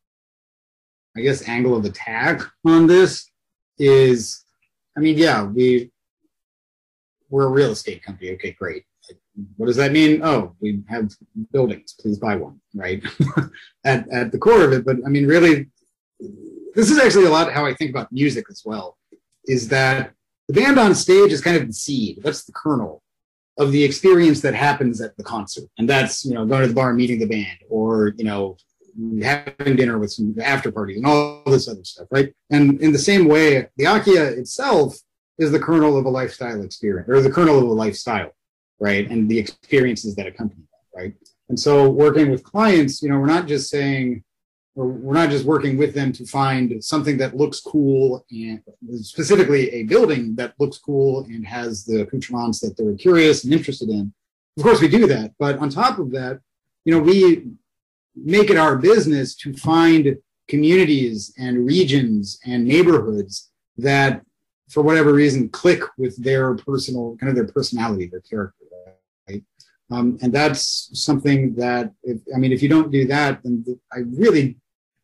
I guess, angle of attack on this is, I mean, yeah, we, we're a real estate company. Okay, great. What does that mean? Oh, we have buildings. Please buy one, right? at at the core of it. But I mean, really, this is actually a lot how I think about music as well, is that the band on stage is kind of the seed. That's the kernel of the experience that happens at the concert. And that's, you know, going to the bar and meeting the band, or, you know, having dinner with some after parties and all this other stuff, right? And in the same way, the Acquia itself is the kernel of a lifestyle experience, or the kernel of a lifestyle, right? And the experiences that accompany that, right? And so working with clients, you know, we're not just saying, or we're not just working with them to find something that looks cool, and specifically a building that looks cool and has the accoutrements that they're curious and interested in. Of course, we do that. But on top of that, you know, we make it our business to find communities and regions and neighborhoods that, for whatever reason, click with their personal, kind of their personality, their character, right? Um, and that's something that, if, I mean, if you don't do that, then I really,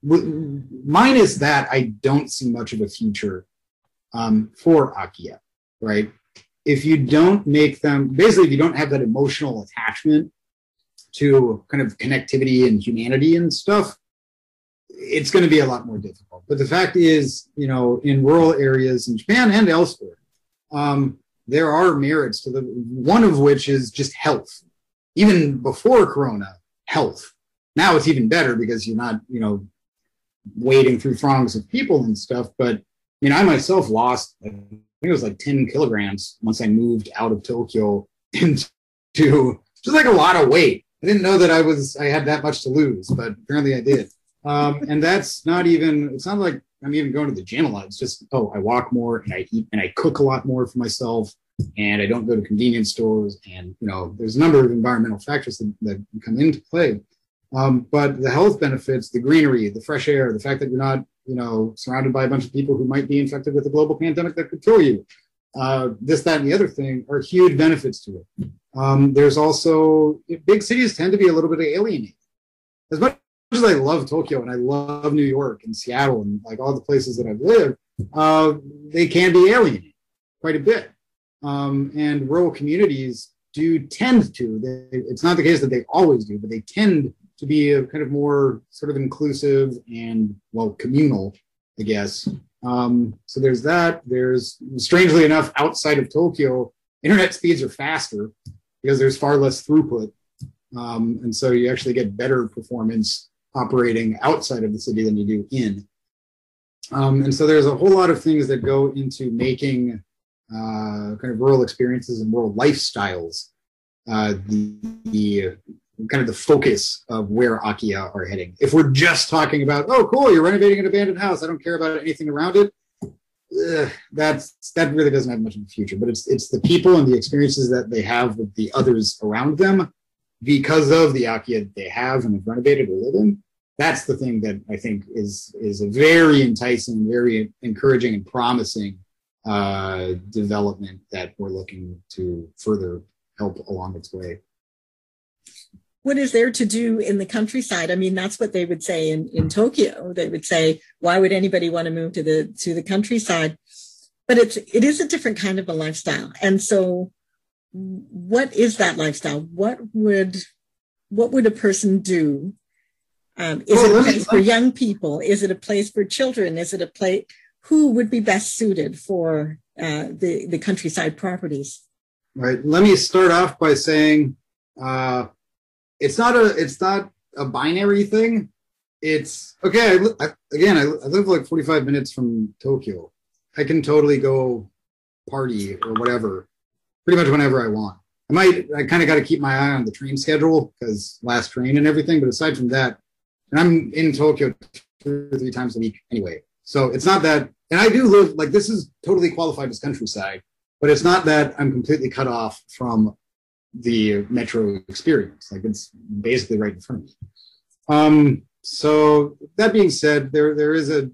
minus that, I don't see much of a future um, for Acquia, right? If you don't make them, basically, if you don't have that emotional attachment to kind of connectivity and humanity and stuff, it's going to be a lot more difficult. But the fact is, you know, in rural areas in Japan and elsewhere, um, there are merits to the, one of which is just health. Even before Corona, health. Now it's even better because you're not, you know, wading through throngs of people and stuff. But I mean, I myself lost, I think it was like ten kilograms once I moved out of Tokyo into just like a lot of weight. I didn't know that I was, I had that much to lose, but apparently I did. Um, and that's not even, it's not like I'm even going to the gym a lot. It's just, oh, I walk more and I eat and I cook a lot more for myself, and I don't go to convenience stores. And, you know, there's a number of environmental factors that, that come into play. Um, but the health benefits, the greenery, the fresh air, the fact that you're not, you know, surrounded by a bunch of people who might be infected with a global pandemic that could kill you. Uh, this, that, and the other thing are huge benefits to it. Um, there's also, big cities tend to be a little bit alienating. As much as I love Tokyo and I love New York and Seattle and like all the places that I've lived, uh, they can be alienating quite a bit. Um, and rural communities do tend to, they, it's not the case that they always do, but they tend to be a kind of more sort of inclusive and, well, communal, I guess. Um, so there's that. There's, strangely enough, outside of Tokyo, internet speeds are faster because there's far less throughput. Um, and so you actually get better performance operating outside of the city than you do in. Um, and so there's a whole lot of things that go into making uh, kind of rural experiences and rural lifestyles uh, the, the kind of the focus of where Akiya are heading. If we're just talking about, oh, cool, you're renovating an abandoned house, I don't care about anything around it, ugh, that's that really doesn't have much of a future. But it's it's the people and the experiences that they have with the others around them because of the Akiya that they have and have renovated or live in. That's the thing that I think is is a very enticing, very encouraging and promising uh, development that we're looking to further help along its way. What is there to do in the countryside? I mean, that's what they would say in, in Tokyo. They would say, why would anybody want to move to the to the countryside? But it's it is a different kind of a lifestyle. And so what is that lifestyle? What would what would a person do? Um, is well, it a place for young people? Is it a place for children? Is it a place? Who would be best suited for uh, the, the countryside properties? Right. Let me start off by saying, uh, It's not a it's not a binary thing. It's okay. I, I, again, I, I live like forty-five minutes from Tokyo. I can totally go party or whatever, pretty much whenever I want. I might. I kind of got to keep my eye on the train schedule because last train and everything. But aside from that, and I'm in Tokyo two or three times a week anyway. So it's not that. And I do live like this is totally qualified as countryside, but it's not that I'm completely cut off from the metro experience. Like it's basically right in front of me. Um, so that being said, there there is a,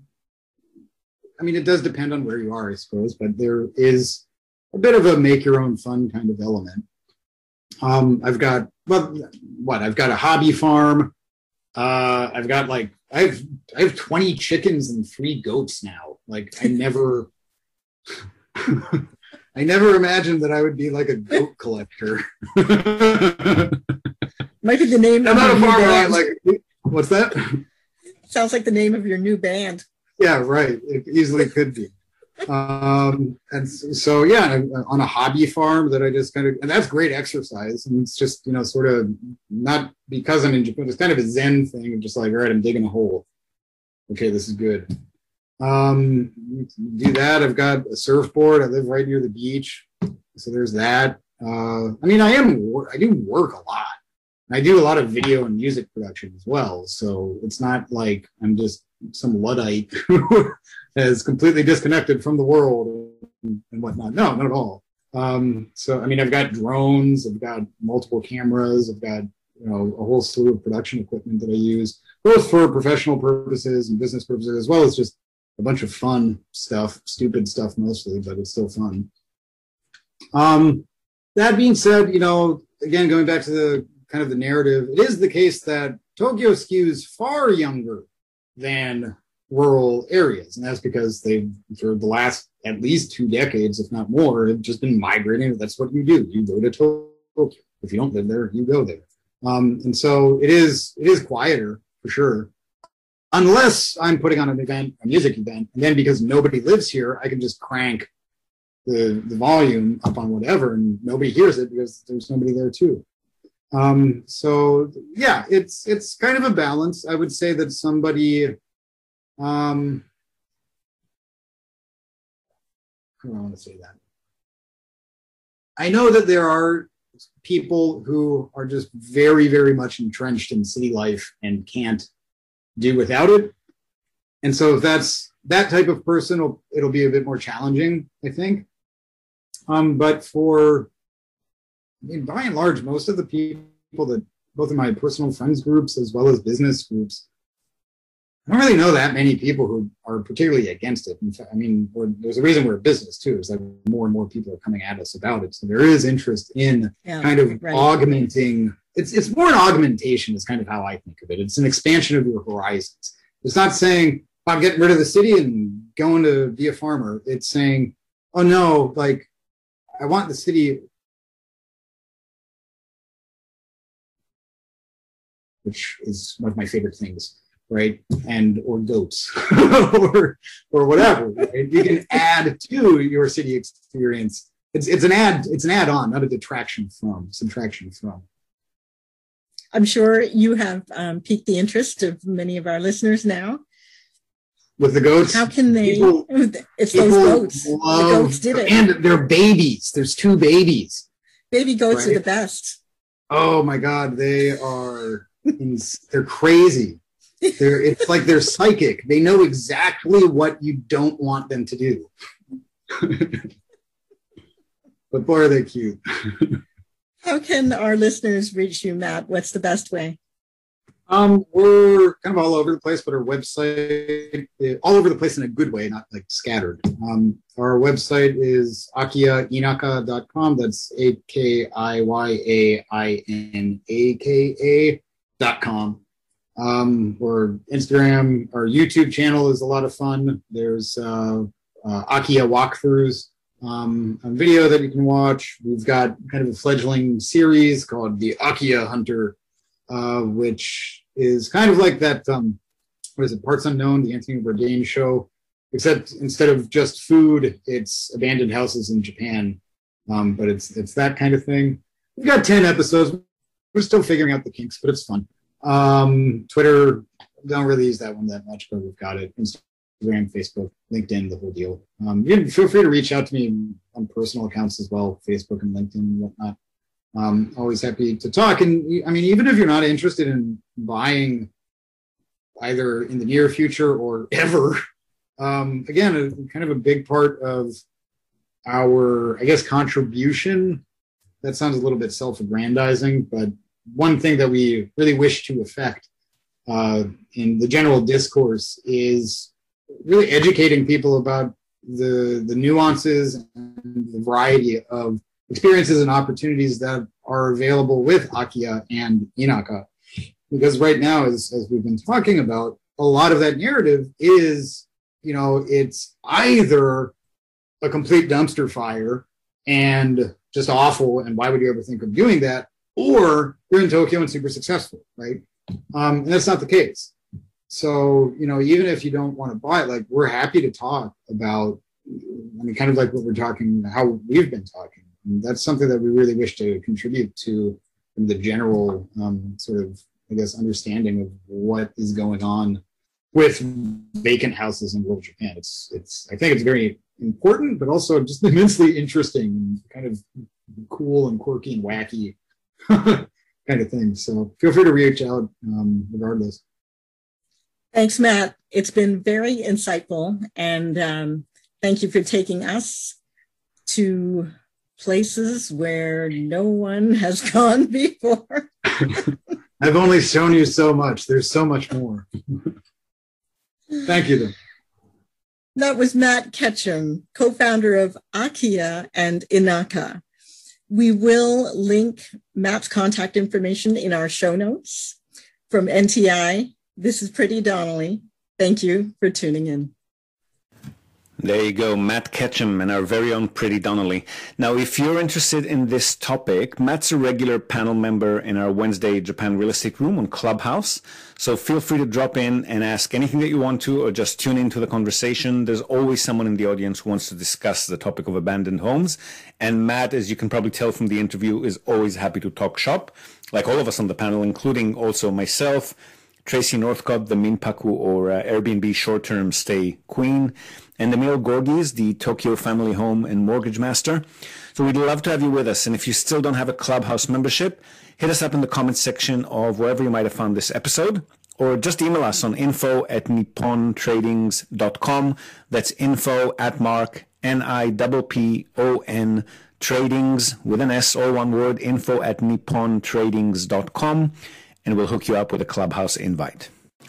I mean, it does depend on where you are, I suppose, but there is a bit of a make your own fun kind of element. Um, I've got, well, what, I've got a hobby farm. Uh, I've got like, I have, I have twenty chickens and three goats now. Like I never, I never imagined that I would be like a goat collector. Might be the name I'm of not your a new farmer. band. Like, what's that? Sounds like the name of your new band. Yeah, right. It easily could be. Um, and so, yeah, on a hobby farm that I just kind of, and that's great exercise. And it's just, you know, sort of not because I'm in Japan, it's kind of a Zen thing of just like, all right, I'm digging a hole. Okay, this is good. Um, do that. I've got a surfboard. I live right near the beach. So there's that. Uh, I mean, I am, I do work a lot. I do a lot of video and music production as well. So it's not like I'm just some Luddite who is completely disconnected from the world and, and whatnot. No, not at all. Um, so, I mean, I've got drones, I've got multiple cameras, I've got, you know, a whole slew of production equipment that I use, both for professional purposes and business purposes, as well as just a bunch of fun stuff, stupid stuff mostly, but it's still fun. Um, that being said, you know, again, going back to the kind of the narrative, it is the case that Tokyo skews far younger than rural areas. And that's because they've, for the last at least two decades, if not more, have just been migrating. That's what you do. You go to Tokyo. If you don't live there, you go there. Um, and so it is, it is quieter for sure. unless I'm putting on an event, a music event, and then because nobody lives here, I can just crank the the volume up on whatever, and nobody hears it because there's nobody there too. Um, so yeah, it's it's kind of a balance. I would say that somebody, um, how do I want to say that? I know that there are people who are just very, very much entrenched in city life and can't do without it. And so if that's that type of person, it'll, it'll be a bit more challenging, I think. Um, but for, I mean, by and large, most of the people that, both in my personal friends groups as well as business groups, I don't really know that many people who are particularly against it. In fact, I mean, there's a reason we're a business too, is that more and more people are coming at us about it. So there is interest in yeah, kind of right. augmenting. It's it's more an augmentation is kind of how I think of it. It's an expansion of your horizons. It's not saying, I'm getting rid of the city and going to be a farmer. It's saying, oh no, like, I want the city, which is one of my favorite things. Right, and or goats or or whatever. Right? You can add to your city experience. It's it's an add it's an add on, not a detraction from, subtraction from. I'm sure you have um, piqued the interest of many of our listeners now. With the goats, how can they? People, it's those goats. Love, the goats did it, and they're babies. There's two babies. Baby goats right? are the best. Oh my God, they are. They're crazy. They're, it's like they're psychic. They know exactly what you don't want them to do. But boy, are they cute. How can our listeners reach you, Matt? What's the best way? Um, we're kind of all over the place, but our website, all over the place in a good way, not like scattered. Um, our website is akiya inaka dot com. That's A K I Y A I N A K A dot com. Um, or Instagram, our YouTube channel is a lot of fun. There's uh, uh, Akiya walkthroughs, um, a video that you can watch. We've got kind of a fledgling series called The Akiya Hunter, uh, which is kind of like that, um, what is it, Parts Unknown, the Anthony Bourdain show, except instead of just food, it's abandoned houses in Japan. Um, but it's it's that kind of thing. We've got ten episodes. We're still figuring out the kinks, but it's fun. Um, Twitter, don't really use that one that much, but we've got it. Instagram, Facebook, LinkedIn, the whole deal. Um, you can feel free to reach out to me on personal accounts as well, Facebook and LinkedIn and whatnot. Um, always happy to talk. And I mean, even if you're not interested in buying either in the near future or ever, um, again, a, kind of a big part of our, I guess, contribution. That sounds a little bit self-aggrandizing, but one thing that we really wish to affect uh, in the general discourse is really educating people about the the nuances and the variety of experiences and opportunities that are available with Akiya and Inaka. Because right now, as, as we've been talking about, a lot of that narrative is, you know, it's either a complete dumpster fire and just awful, and why would you ever think of doing that? Or you're in Tokyo and super successful, right? Um, and that's not the case. So, you know, even if you don't want to buy it, like, we're happy to talk about, I mean, kind of like what we're talking, how we've been talking. And that's something that we really wish to contribute to the general um, sort of, I guess, understanding of what is going on with vacant houses in rural Japan. It's, it's, I think it's very important, but also just immensely interesting and kind of cool and quirky and wacky kind of thing. So feel free to reach out um, regardless. Thanks, Matt. It's been very insightful. And um, thank you for taking us to places where no one has gone before. I've only shown you so much. There's so much more. Thank you, then. That was Matt Ketchum, co-founder of Akiya and Inaka. We will link Matt's contact information in our show notes. From N T I, this is Pretty Donnelly. Thank you for tuning in. There you go, Matt Ketchum and our very own Pretty Donnelly. Now, if you're interested in this topic, Matt's a regular panel member in our Wednesday Japan Real Estate Room on Clubhouse. So feel free to drop in and ask anything that you want to, or just tune into the conversation. There's always someone in the audience who wants to discuss the topic of abandoned homes. And Matt, as you can probably tell from the interview, is always happy to talk shop, like all of us on the panel, including also myself, Tracy Northcott, the Minpaku or uh, Airbnb short-term stay queen, and Emil Gorgis, the Tokyo family home and mortgage master. So we'd love to have you with us. And if you still don't have a Clubhouse membership, hit us up in the comments section of wherever you might have found this episode, or just email us on info at nippon tradings dot com. That's info at mark, N I P P O N, tradings, with an S, all one word, info at nippon tradings dot com. And we'll hook you up with a Clubhouse invite.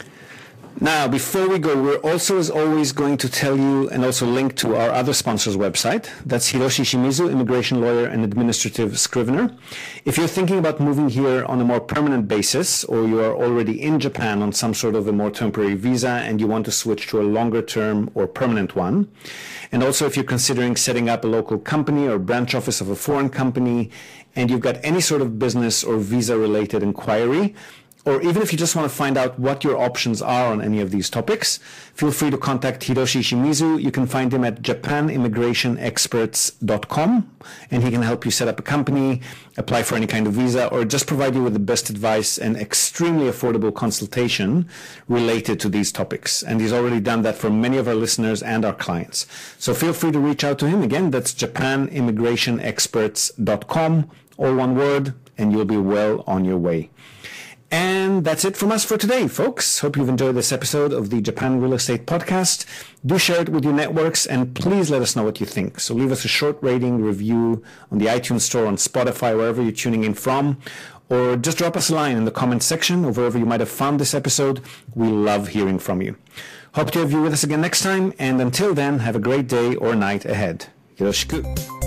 Now, before we go, we're also, as always, going to tell you and also link to our other sponsor's website. That's Hiroshi Shimizu, immigration lawyer and administrative scrivener. If you're thinking about moving here on a more permanent basis, or you are already in Japan on some sort of a more temporary visa and you want to switch to a longer term or permanent one, and also if you're considering setting up a local company or branch office of a foreign company, and you've got any sort of business or visa-related inquiry, or even if you just want to find out what your options are on any of these topics, feel free to contact Hiroshi Shimizu. You can find him at japan immigration experts dot com, and he can help you set up a company, apply for any kind of visa, or just provide you with the best advice and extremely affordable consultation related to these topics. And he's already done that for many of our listeners and our clients. So feel free to reach out to him. Again, that's japan immigration experts dot com, all one word, and you'll be well on your way. And that's it from us for today, folks. Hope you've enjoyed this episode of the Japan Real Estate Podcast. Do share it with your networks, and please let us know what you think. So leave us a short rating, review on the iTunes Store, on Spotify, wherever you're tuning in from, or just drop us a line in the comments section or wherever you might have found this episode. We love hearing from you. Hope to have you with us again next time, and until then, have a great day or night ahead. Yoroshiku.